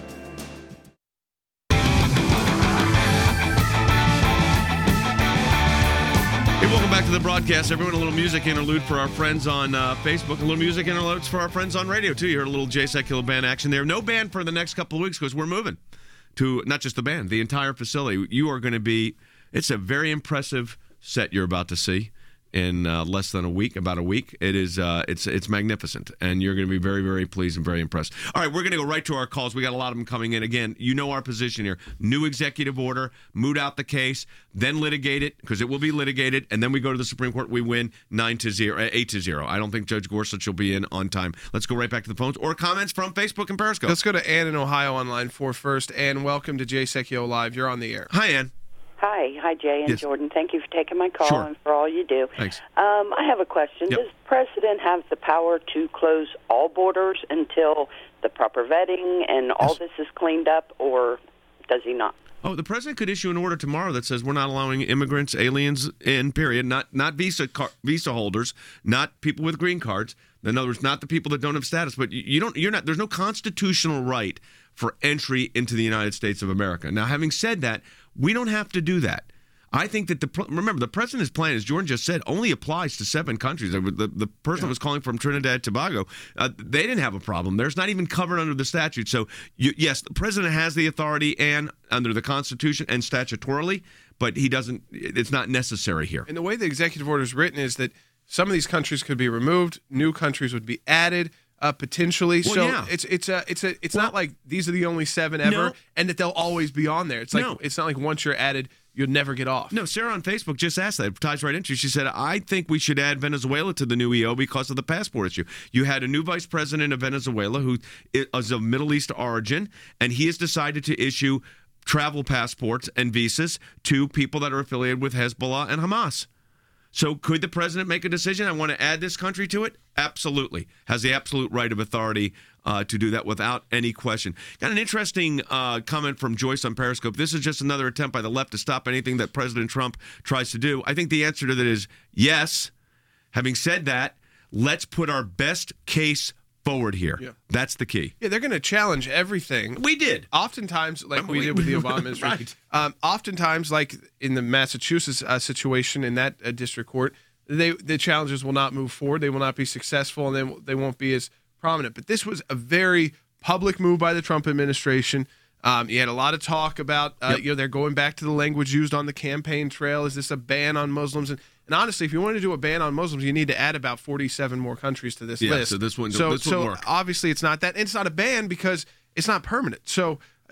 Hey, welcome back to the broadcast. Everyone, a little music interlude for our friends on uh, Facebook. A little music interludes for our friends on radio, too. You heard a little Jay Sekulow band action there. No band for the next couple of weeks because we're moving to not just the band, the entire facility. You are going to be, it's a very impressive set you're about to see in uh, less than a week, about a week. It is, uh, it's it's magnificent, and you're going to be very, very pleased and very impressed. All right, we're going to go right to our calls. We got a lot of them coming in. Again, you know our position here. New executive order, moot out the case, then litigate it, because it will be litigated, and then we go to the Supreme Court. We win nine to zero, eight to zero. I don't think Judge Gorsuch will be in on time. Let's go right back to the phones or comments from Facebook and Periscope. Let's go to Ann in Ohio on line four first. Ann, welcome to Jay Sekulow Live. You're on the air. Hi, Ann. Hi. Hi, Jay and yes. Jordan. Thank you for taking my call sure. and for all you do. Thanks. Um, I have a question. Yep. Does the president have the power to close all borders until the proper vetting and all yes. this is cleaned up, or does he not? Oh, the president could issue an order tomorrow that says we're not allowing immigrants, aliens in, period, not not visa car, visa holders, not people with green cards. In other words, not the people that don't have status. But you, you don't. You're not. There's no constitutional right for entry into the United States of America. Now, having said that, we don't have to do that. I think that the remember the president's plan, as Jordan just said, only applies to seven countries. The, the, the person yeah. was calling from Trinidad Tobago. Uh, they didn't have a problem. There's not even covered under the statute. So you, yes, the president has the authority and under the Constitution and statutorily, but he doesn't. It's not necessary here. And the way the executive order is written is that some of these countries could be removed, new countries would be added. Uh, potentially, well, so yeah. it's it's a it's a it's well, not like these are the only seven ever, no. and that they'll always be on there. It's like no. it's not like once you're added, you'll never get off. No, Sarah on Facebook just asked that. It ties right into. She said, "I think we should add Venezuela to the new E O because of the passport issue. You had a new vice president of Venezuela who is of Middle East origin, and he has decided to issue travel passports and visas to people that are affiliated with Hezbollah and Hamas." So could the president make a decision? I want to add this country to it? Absolutely. Has the absolute right of authority uh, to do that without any question. Got an interesting uh, comment from Joyce on Periscope. This is just another attempt by the left to stop anything that President Trump tries to do. I think the answer to that is yes. Having said that, let's put our best case forward here. Yeah. That's the key. Yeah, they're going to challenge everything. We did. Oftentimes, like we, we did with the Obama administration. Right. Um, oftentimes, like in the Massachusetts uh, situation in that uh, district court, they the challenges will not move forward. They will not be successful, and then they won't be as prominent. But this was a very public move by the Trump administration. Um, you had a lot of talk about, uh, yep. you know, they're going back to the language used on the campaign trail. Is this a ban on Muslims? And, and honestly, if you want to do a ban on Muslims, you need to add about forty-seven more countries to this yeah, list. So this wouldn't, so, this so wouldn't work. Obviously, it's not that. And it's not a ban because it's not permanent. So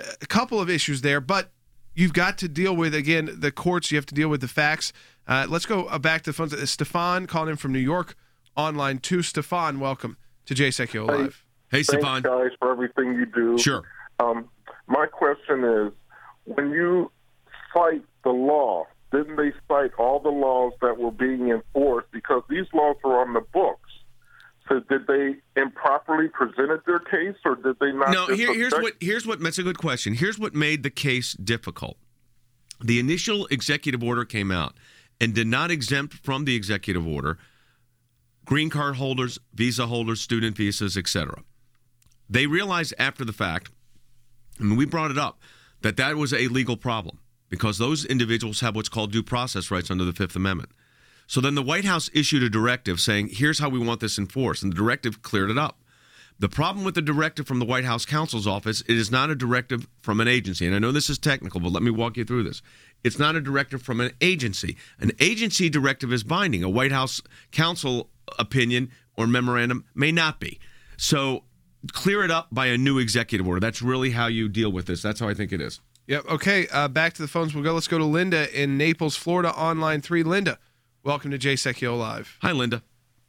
a couple of issues there, but you've got to deal with, again, the courts. You have to deal with the facts. Uh, let's go uh, back to the phones. Stefan calling in from New York on line two. Stefan, welcome to Jay Sekulow Live. Hey, Thanks, Stefan. guys, for everything you do. Sure. Um, my question is, when you cite the law, didn't they cite all the laws that were being enforced? Because these laws were on the books. So did they improperly presented their case, or did they not? No, just here, here's object- what here's what that's a good question. Here's what made the case difficult. The initial executive order came out and did not exempt from the executive order green card holders, visa holders, student visas, et cetera. They realized after the fact, I mean, we brought it up, that that was a legal problem because those individuals have what's called due process rights under the Fifth Amendment. So then the White House issued a directive saying, here's how we want this enforced, and the directive cleared it up. The problem with the directive from the White House counsel's office, it is not a directive from an agency. And I know this is technical, but let me walk you through this. It's not a directive from an agency. An agency directive is binding. A White House counsel opinion or memorandum may not be. So clear it up by a new executive order. That's really how you deal with this. That's how I think it is. Yep. Okay. Uh, back to the phones we'll go. Let's go to Linda in Naples, Florida, on line three. Linda, welcome to Jay Sekulow Live. Hi, Linda.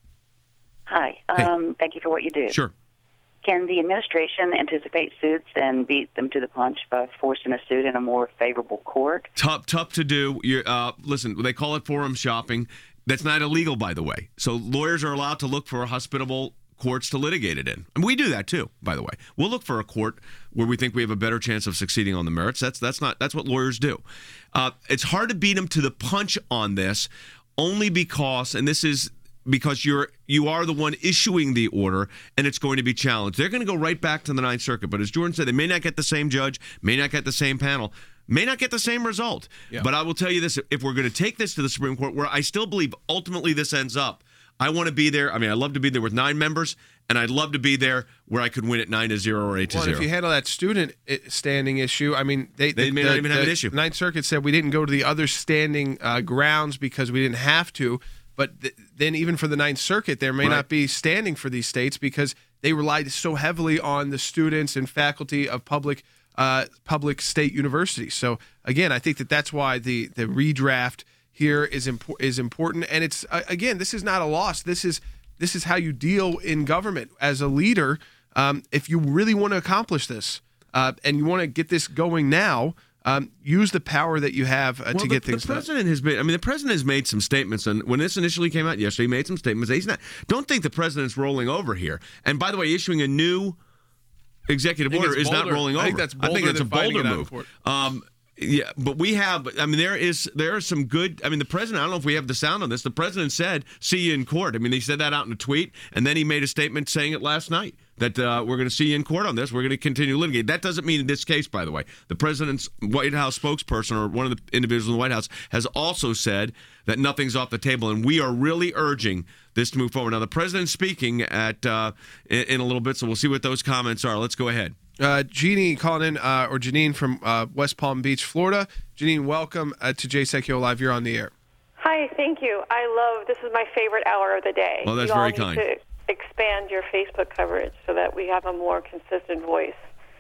Hi. Um, Thank you for what you do. Sure. Can the administration anticipate suits and beat them to the punch by forcing a suit in a more favorable court? Tough, tough to do. You're, uh, listen, they call it forum shopping. That's not illegal, by the way. So lawyers are allowed to look for hospitable courts to litigate it in. And we do that too, by the way. We'll look for a court where we think we have a better chance of succeeding on the merits. That's that's not that's what lawyers do. Uh, it's hard to beat them to the punch on this, only because, and this is because you're you are the one issuing the order, and it's going to be challenged. They're going to go right back to the Ninth Circuit. But as Jordan said, they may not get the same judge, may not get the same panel, may not get the same result. Yeah. But I will tell you this, if we're going to take this to the Supreme Court, where I still believe ultimately this ends up, I want to be there. I mean, I'd love to be there with nine members, and I'd love to be there where I could win it nine to zero or eight to well, zero. If you handle that student standing issue, I mean, they, they the, may the, not even the have an issue. Ninth Circuit said we didn't go to the other standing uh, grounds because we didn't have to. But th- then even for the Ninth Circuit, there may Right. not be standing for these states because they relied so heavily on the students and faculty of public uh, public state universities. So again, I think that that's why the the redraft here is impo- is important. And it's uh, again, this is not a loss. This is this is how you deal in government as a leader. Um, if you really want to accomplish this uh, and you want to get this going now. Um, use the power that you have uh, well, to the, get things the done. president has been. I mean, the president has made some statements, and when this initially came out yesterday, he made some statements. He's not. Don't think the president's rolling over here. And by the way, issuing a new executive order is bolder. not rolling over. I think that's bolder I think it's than a bolder fighting it out in move. court. Um, yeah, but we have. I mean, there is there are some good. I mean, the president. I don't know if we have the sound on this. The president said, "See you in court." I mean, he said that out in a tweet, and then he made a statement saying it last night that uh, we're going to see you in court on this. We're going to continue litigating. That doesn't mean in this case, by the way. The president's White House spokesperson, or one of the individuals in the White House, has also said that nothing's off the table, and we are really urging this to move forward. Now, the president's speaking at uh, in, in a little bit, so we'll see what those comments are. Let's go ahead. Uh, Jeannie calling in, uh, or Janine from uh, West Palm Beach, Florida. Janine, welcome uh, to Jay Sekulow Live. You're on the air. Hi, thank you. I love, this is my favorite hour of the day. Well, that's you all very need kind. to expand your Facebook coverage so that we have a more consistent voice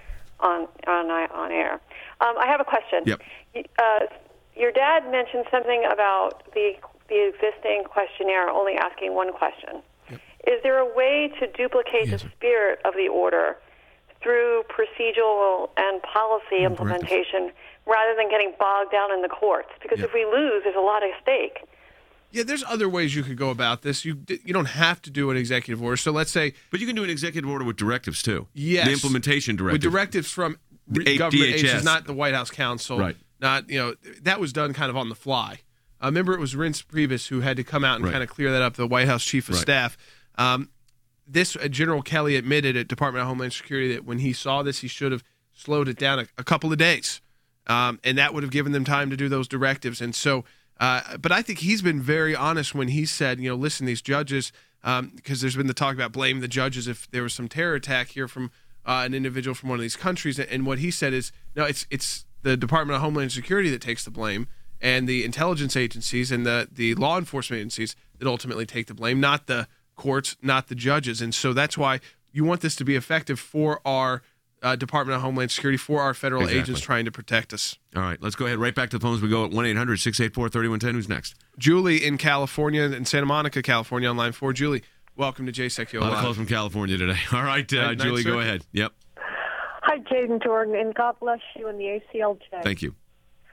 on on on air. Um, I have a question. Yep. Uh, your dad mentioned something about the the existing questionnaire only asking one question. Yep. Is there a way to duplicate yes, the spirit of the order through procedural and policy implementation rather than getting bogged down in the courts? Because Yep. if we lose, there's a lot at stake. Yeah, there's other ways you could go about this. You you don't have to do an executive order. So let's say, but you can do an executive order with directives too. Yes, the implementation directive with directives from A- government D H S. agencies, not the White House counsel. Right. Not you know that was done kind of on the fly. I uh, remember it was Reince Priebus who had to come out and Right. kind of clear that up. The White House chief of Right. staff. Um, this uh, General Kelly admitted at Department of Homeland Security that when he saw this, he should have slowed it down a, a couple of days, um, and that would have given them time to do those directives. And so. Uh, but I think he's been very honest when he said, you know, listen, these judges, because um, there's been the talk about blaming the judges if there was some terror attack here from uh, an individual from one of these countries. And what he said is, no, it's it's the Department of Homeland Security that takes the blame and the intelligence agencies and the, the law enforcement agencies that ultimately take the blame, not the courts, not the judges. And so that's why you want this to be effective for our uh, Department of Homeland Security, for our federal Exactly. agents trying to protect us. All right, let's go ahead right back to the phones. We go at one eight hundred six eight four three one one zero. Who's next? Julie in California, in Santa Monica, California, on line four. Julie, welcome to Jay Sekulow A lot of Live. calls from California today. All right, uh, Ninth Julie, go Circuit. ahead. Yep. Hi, Jaden Jordan, and God bless you and the A C L J. Thank you.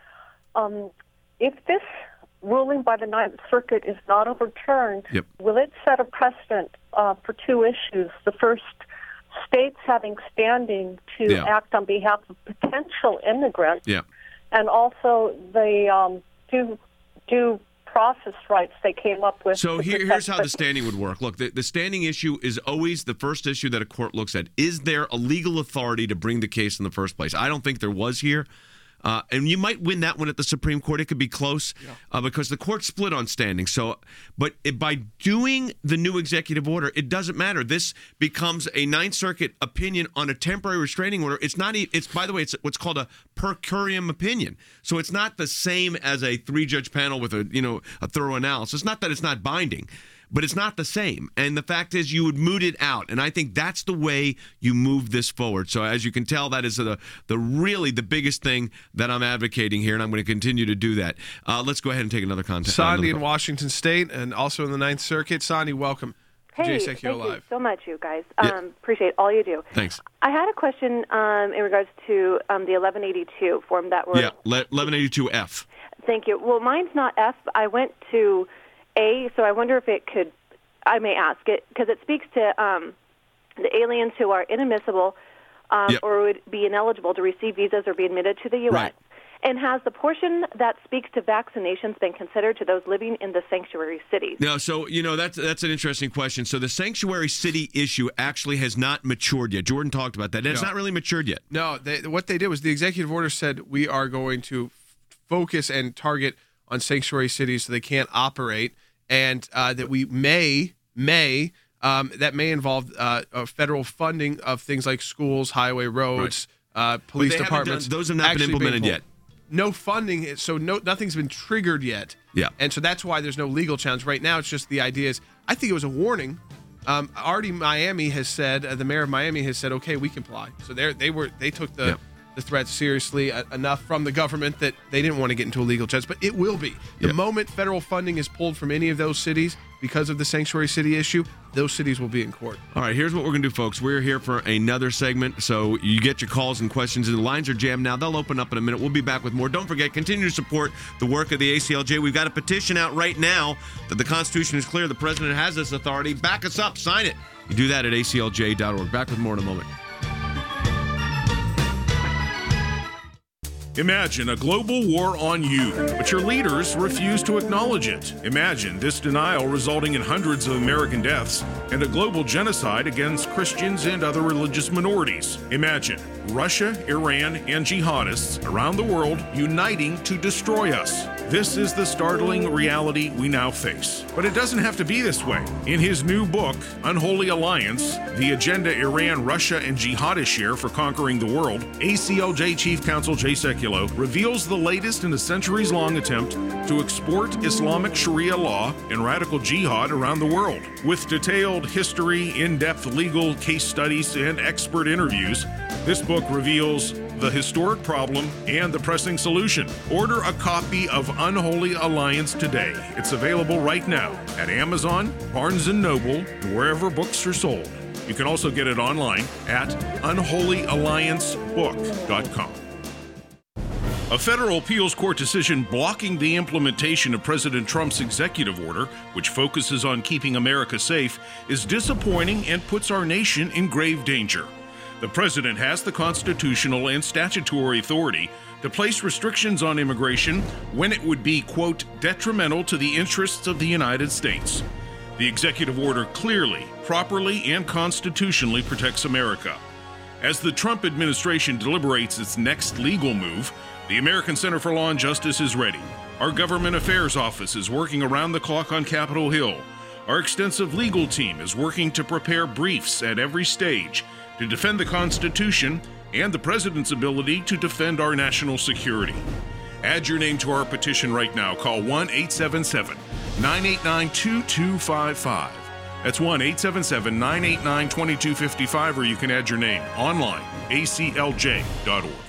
Um, if this ruling by the Ninth Circuit is not overturned, Yep. will it set a precedent uh, for two issues? The first, states having standing to Yeah. act on behalf of potential immigrants, Yeah. and also the um, due, due process rights they came up with. So to here, protect here's how the the- standing would work. Look, the, the standing issue is always the first issue that a court looks at. Is there a legal authority to bring the case in the first place? I don't think there was here. Uh, and you might win that one at the Supreme Court. It could be close uh, because the court split on standing. So, but it, by doing the new executive order, it doesn't matter. This becomes a Ninth Circuit opinion on a temporary restraining order. It's not. e- It's by the way, it's what's called a per curiam opinion. So it's not the same as a three-judge panel with a you know a thorough analysis. Not that it's not binding, but it's not the same. And the fact is, you would moot it out. And I think that's the way you move this forward. So as you can tell, that is the the really the biggest thing that I'm advocating here, and I'm going to continue to do that. Uh, let's go ahead and take another contact. Sandy another in Washington State, and also in the Ninth Circuit. Sandy, welcome to Hey, Jay thank Sekulow you Live. so much, you guys. Yeah. Um, appreciate all you do. Thanks. I had a question um, in regards to um, the eleven eighty-two form that we're. Yeah, le- eleven eighty-two F. Thank you. Well, mine's not F. I went to A, so I wonder if it could. I may ask it because it speaks to um, the aliens who are inadmissible um, Yep. or would be ineligible to receive visas or be admitted to the U S Right. And has the portion that speaks to vaccinations been considered to those living in the sanctuary cities? No, so you know that's that's an interesting question. So the sanctuary city issue actually has not matured yet. Jordan talked about that. It's No. not really matured yet. No, they, what they did was the executive order said we are going to focus and target on sanctuary cities so they can't operate, and uh, that we may may um, that may involve uh, uh, federal funding of things like schools, highway, roads, uh, police they haven't departments. done- those have not been actually being implemented pulled. yet. No funding, so no nothing's been triggered yet. Yeah. And so that's why there's no legal challenge right now. It's just the idea is. I think it was a warning. Um, already, Miami has said, uh, the mayor of Miami has said, okay, we comply. So they they were they took the. Yeah. the threat seriously uh, enough from the government that they didn't want to get into a legal challenge, but it will be. The Yeah. moment federal funding is pulled from any of those cities because of the sanctuary city issue, those cities will be in court. All right, here's what we're going to do, folks. We're here for another segment, so you get your calls and questions, and the lines are jammed now. They'll open up in a minute. We'll be back with more. Don't forget, continue to support the work of the A C L J. We've got a petition out right now that the Constitution is clear. The president has this authority. Back us up. Sign it. You do that at A C L J dot org. Back with more in a moment. Imagine a global war on you, but your leaders refuse to acknowledge it. Imagine this denial resulting in hundreds of American deaths and a global genocide against Christians and other religious minorities. Imagine Russia, Iran, and jihadists around the world uniting to destroy us. This is the startling reality we now face. But it doesn't have to be this way. In his new book, Unholy Alliance, The Agenda Iran, Russia, and Jihadists Share for Conquering the World, A C L J Chief Counsel Jay Sekulow reveals the latest in a centuries-long attempt to export Islamic Sharia law and radical jihad around the world. With detailed history, in-depth legal case studies, and expert interviews, this book reveals the historic problem and the pressing solution. Order a copy of Unholy Alliance today. It's available right now at Amazon, Barnes and Noble, and wherever books are sold. You can also get it online at unholy alliance book dot com. A federal appeals court decision blocking the implementation of President Trump's executive order, which focuses on keeping America safe, is disappointing and puts our nation in grave danger. The president has the constitutional and statutory authority to place restrictions on immigration when it would be, quote, detrimental to the interests of the United States. The executive order clearly, properly, and constitutionally protects America. As the Trump administration deliberates its next legal move, the American Center for Law and Justice is ready. Our Government Affairs Office is working around the clock on Capitol Hill. Our extensive legal team is working to prepare briefs at every stage to defend the Constitution and the President's ability to defend our national security. Add your name to our petition right now. Call one eight seven seven, nine eight nine, two two five five. That's one eight seven seven, nine eight nine, two two five five, or you can add your name online, A C L J dot org.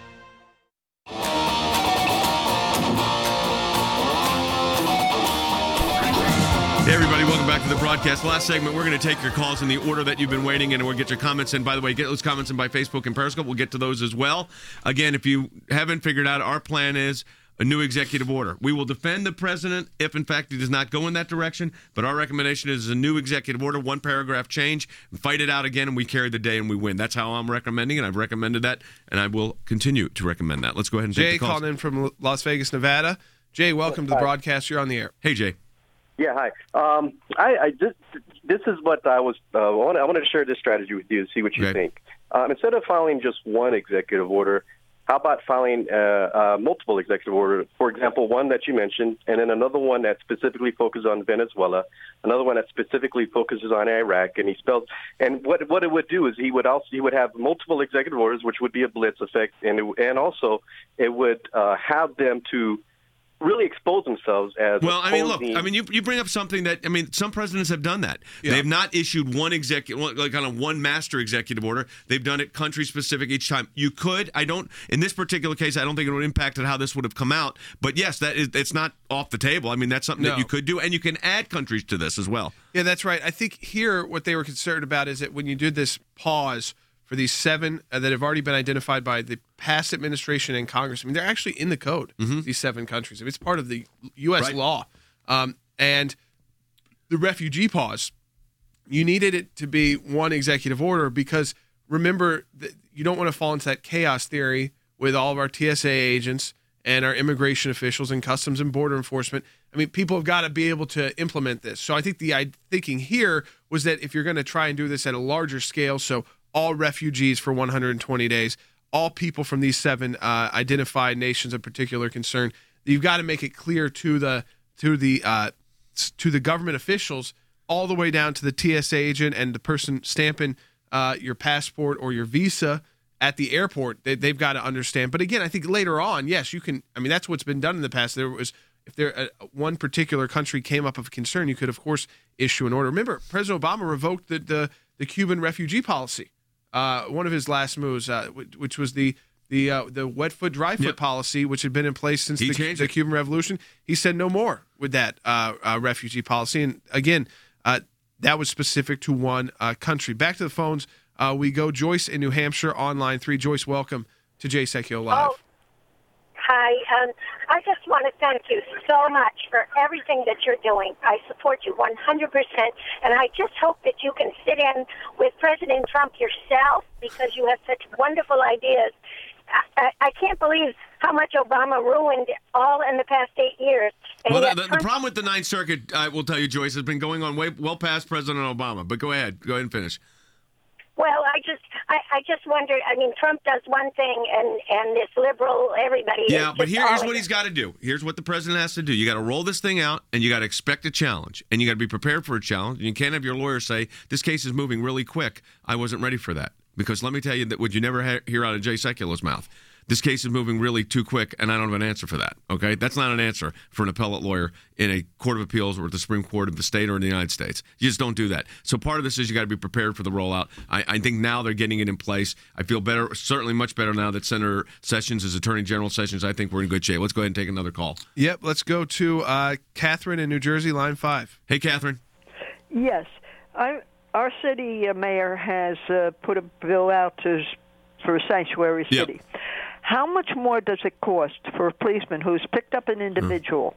Hey, everybody, welcome back to the broadcast. Last segment, we're going to take your calls in the order that you've been waiting in, and we'll get your comments in. By the way, get those comments in by Facebook and Periscope. We'll get to those as well. Again, if you haven't figured out, our plan is a new executive order. We will defend the president if, in fact, he does not go in that direction, but our recommendation is a new executive order, one paragraph change, fight it out again, and we carry the day and we win. That's how I'm recommending, and I've recommended that, and I will continue to recommend that. Let's go ahead and Jay take the calls. called in from Las Vegas, Nevada. Jay, welcome to the broadcast. You're on the air. Hey, Jay. Yeah, hi. Um, I, I just, this is what I was. Uh, I, wanted, I wanted to share this strategy with you to see what you Okay. think. Um, instead of filing just one executive order, how about filing uh, uh, multiple executive orders? For example, one that you mentioned, and then another one that specifically focuses on Venezuela, another one that specifically focuses on Iraq, and he spells. And what what it would do is he would also he would have multiple executive orders, which would be a blitz effect, and it, and also it would uh, have them to really expose themselves as Well, I mean, look, opposing- I mean, you you bring up something that, I mean, some presidents have done that. They've not issued one executive, like kind of one master executive order. They've done it country specific each time. You could, I don't, in this particular case, I don't think it would impact how this would have come out. But yes, that is, it's not off the table. I mean, that's something No. that you could do, and you can add countries to this as well. Yeah, that's right. I think here what they were concerned about is that when you did this pause for these seven uh, that have already been identified by the past administration and Congress, I mean, they're actually in the code, these seven countries. I mean, it's part of the U S Right. law. Um, and the refugee pause, you needed it to be one executive order because remember, that you don't want to fall into that chaos theory with all of our T S A agents and our immigration officials and Customs and Border Enforcement. I mean, people have got to be able to implement this. So I think the I- thinking here was that if you're going to try and do this at a larger scale, so all refugees for one hundred twenty days, all people from these seven uh, identified nations of particular concern, you've got to make it clear to the to the uh, to the government officials, all the way down to the T S A agent and the person stamping uh, your passport or your visa at the airport. They, they've got to understand. But again, I think later on, yes, you can. I mean, that's what's been done in the past. There was, if there uh, one particular country came up of concern, you could of course issue an order. Remember, President Obama revoked the the, the Cuban refugee policy. Uh, one of his last moves, uh, which was the the uh, the wet foot, dry foot Yep. policy, which had been in place since He the, changed the it. Cuban Revolution. He said no more with that uh, uh, refugee policy. And again, uh, that was specific to one uh, country. Back to the phones, uh, we go. Joyce in New Hampshire on line three. Joyce, welcome to Jay Sekulow Live. Oh, hi. Um, I just want to thank you so much for everything that you're doing. I support you one hundred percent, and I just hope that you can sit in with President Trump yourself because you have such wonderful ideas. I, I, I can't believe how much Obama ruined all in the past eight years. And Well, yet the, the Trump- problem with the Ninth Circuit, I will tell you, Joyce, has been going on way well past President Obama. But go ahead. Go ahead and finish. Well, I just, I, I just wonder. I mean, Trump does one thing, and and this liberal everybody. Yeah, is but just here, all here's in what it. he's got to do. Here's what the president has to do. You got to roll this thing out, and you got to expect a challenge, and you got to be prepared for a challenge. And you can't have your lawyer say this case is moving really quick. I wasn't ready for that, because let me tell you that what you never ha- hear out of Jay Sekulow's mouth. This case is moving really too quick, and I don't have an answer for that. Okay, that's not an answer for an appellate lawyer in a court of appeals or at the Supreme Court of the state or in the United States. You just don't do that. So part of this is you got to be prepared for the rollout. I, I think now they're getting it in place. I feel better, certainly much better now that Senator Sessions is Attorney General Sessions. I think we're in good shape. Let's go ahead and take another call. Yep, let's go to uh, Catherine in New Jersey, line five. Hey, Catherine. Yes. I, our city uh, mayor has uh, put a bill out to, for a sanctuary Yep. city. How much more does it cost for a policeman who's picked up an individual?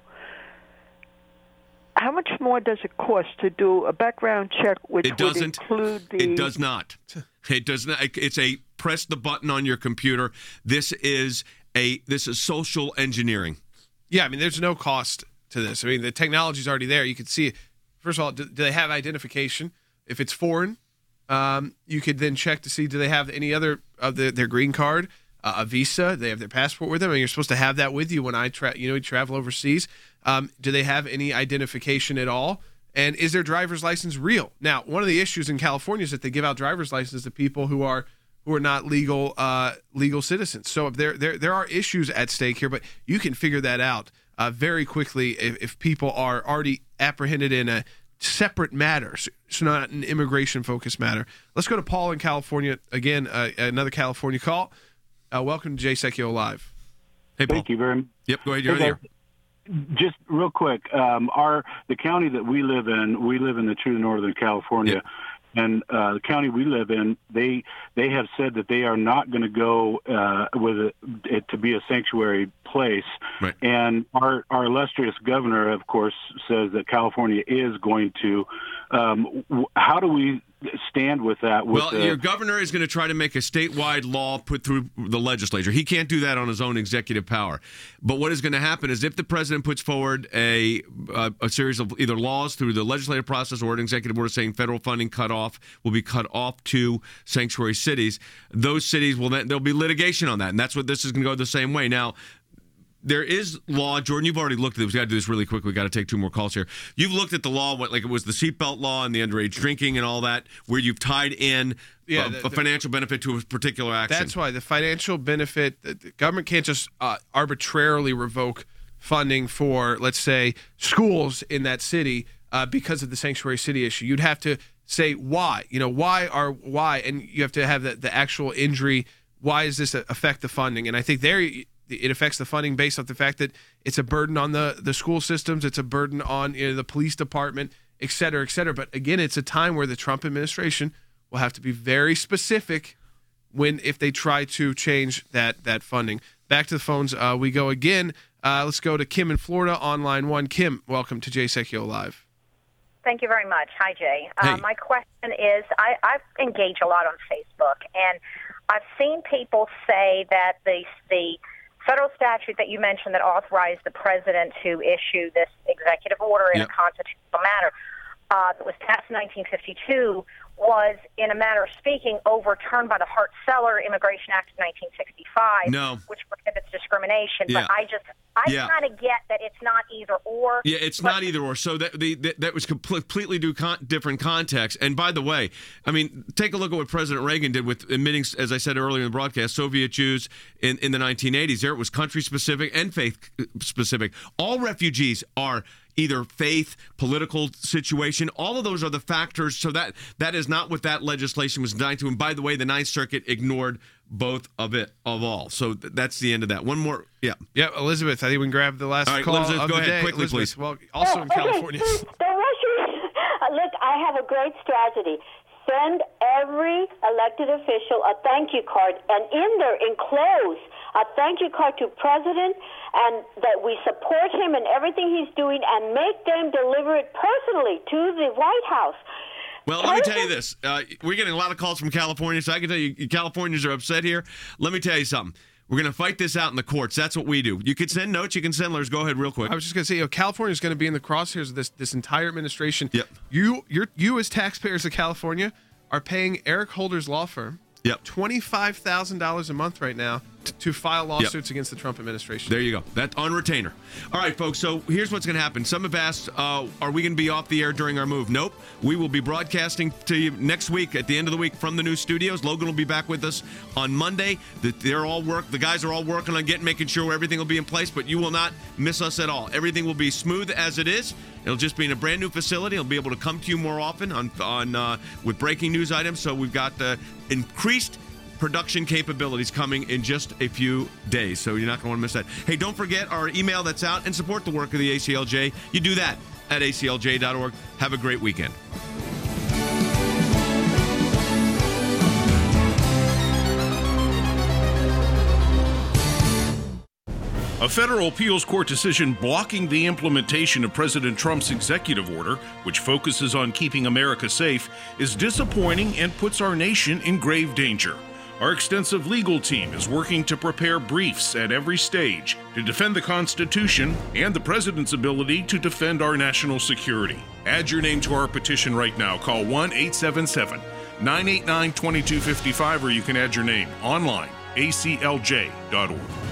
How much more does it cost to do a background check, which It would doesn't. include the... It does not. It does not. It's a press the button on your computer. This is a this is social engineering. Yeah, I mean, there's no cost to this. I mean, the technology's already there. You can see it. First of all, do, do they have identification? If it's foreign, um, you could then check to see do they have any other of the, their green card, uh, a visa. They have their passport with them, and you're supposed to have that with you when I tra- you know you travel overseas. Um, do they have any identification at all? And is their driver's license real? Now, one of the issues in California is that they give out driver's licenses to people who are who are not legal uh, legal citizens. So if there there there are issues at stake here, but you can figure that out uh, very quickly if, if people are already apprehended in a separate matter. So it's not an immigration-focused matter. Let's go to Paul in California. Again, uh, another California call. Uh, welcome to Jay Sekulow Live. Hey, Paul. Thank you very much. Yep, go ahead. You're Hey, there. Just real quick, um, our the county that we live in, we live in the true Northern California, and uh, the county we live in, they they have said that they are not going to go uh, with it, it to be a sanctuary place. Right. And our our illustrious governor, of course, says that California is going to. Um, w- how do we stand with that? With Well, the, your governor is going to try to make a statewide law put through the legislature. He can't do that on his own executive power. But what is going to happen is if the president puts forward a a, a series of either laws through the legislative process or an executive order saying federal funding cut off will be cut off to sanctuary cities, those cities will then there'll be litigation on that, and that's what this is going to go the same way. Now, there is law, Jordan, you've already looked at this. We've got to do this really quick. We've got to take two more calls here. You've looked at the law, what, like it was the seatbelt law and the underage drinking and all that, where you've tied in Yeah, a, the- a financial benefit to a particular action. That's why the financial benefit, the the government can't just uh, arbitrarily revoke funding for, let's say, schools in that city uh, because of the sanctuary city issue. You'd have to say why. You know, why are why, and you have to have the, the actual injury. Why does this affect the funding? And I think there it affects the funding based off the fact that it's a burden on the, the school systems, it's a burden on you know, the police department, et cetera, et cetera. But again, it's a time where the Trump administration will have to be very specific when if they try to change that that funding. Back to the phones uh, we go again. Uh, let's go to Kim in Florida on line one. Kim, welcome to Jay Sekulow Live. Thank you very much. Hi, Jay. Uh, Hey. my question is, I, I've engaged a lot on Facebook, and I've seen people say that the the federal statute that you mentioned that authorized the president to issue this executive order in Yep. a constitutional matter uh, that was passed in nineteen fifty-two was, in a manner of speaking, overturned by the Hart-Celler Immigration Act of nineteen sixty-five, No. which prohibits discrimination. Yeah. But I just, I Yeah. kind of get that it's not either or. Yeah, it's but not either or. So that the, that, that was completely do con- different context. And by the way, I mean, take a look at what President Reagan did with admitting, as I said earlier in the broadcast, Soviet Jews in, in the nineteen eighties. There it was country specific and faith specific. All refugees are either faith, political situation. All of those are the factors. So that that is not what that legislation was designed to. And by the way, the Ninth Circuit ignored both of it, of all. So th- that's the end of that. One more. Yeah. Yeah, Elizabeth, I think we can grab the last All right, call Elizabeth, of go the ahead, day. quickly, Elizabeth, please. well, also in Oh, okay. California. The Russians, look, I have a great strategy. Send every elected official a thank you card, and in there enclose a thank you card to President, and that we support him in everything he's doing, and make them deliver it personally to the White House. Well, let me tell you this. Uh, we're getting a lot of calls from California, so I can tell you, you Californians are upset here. Let me tell you something. We're going to fight this out in the courts. That's what we do. You can send notes. You can send letters. Go ahead real quick. I was just going to say, you know, California is going to be in the crosshairs of this this entire administration. Yep. You, you're, you as taxpayers of California are paying Eric Holder's law firm Yep. twenty-five thousand dollars a month right now to, to file lawsuits against the Trump administration. There you go. That's on retainer. All right, folks. So here's what's going to happen. Some have asked, uh, are we going to be off the air during our move? Nope. We will be broadcasting to you next week at the end of the week from the new studios. Logan will be back with us on Monday. The, they're all work. The guys are all working on getting, making sure everything will be in place, but you will not miss us at all. Everything will be smooth as it is. It'll just be in a brand new facility. It'll be able to come to you more often on on uh, with breaking news items. So we've got uh, increased production capabilities coming in just a few days. So you're not going to want to miss that. Hey, don't forget our email that's out and support the work of the A C L J. You do that at A C L J dot org. Have a great weekend. A federal appeals court decision blocking the implementation of President Trump's executive order, which focuses on keeping America safe, is disappointing and puts our nation in grave danger. Our extensive legal team is working to prepare briefs at every stage to defend the Constitution and the President's ability to defend our national security. Add your name to our petition right now. Call one eight seven seven, nine eight nine, two two five five, or you can add your name online, A C L J dot org.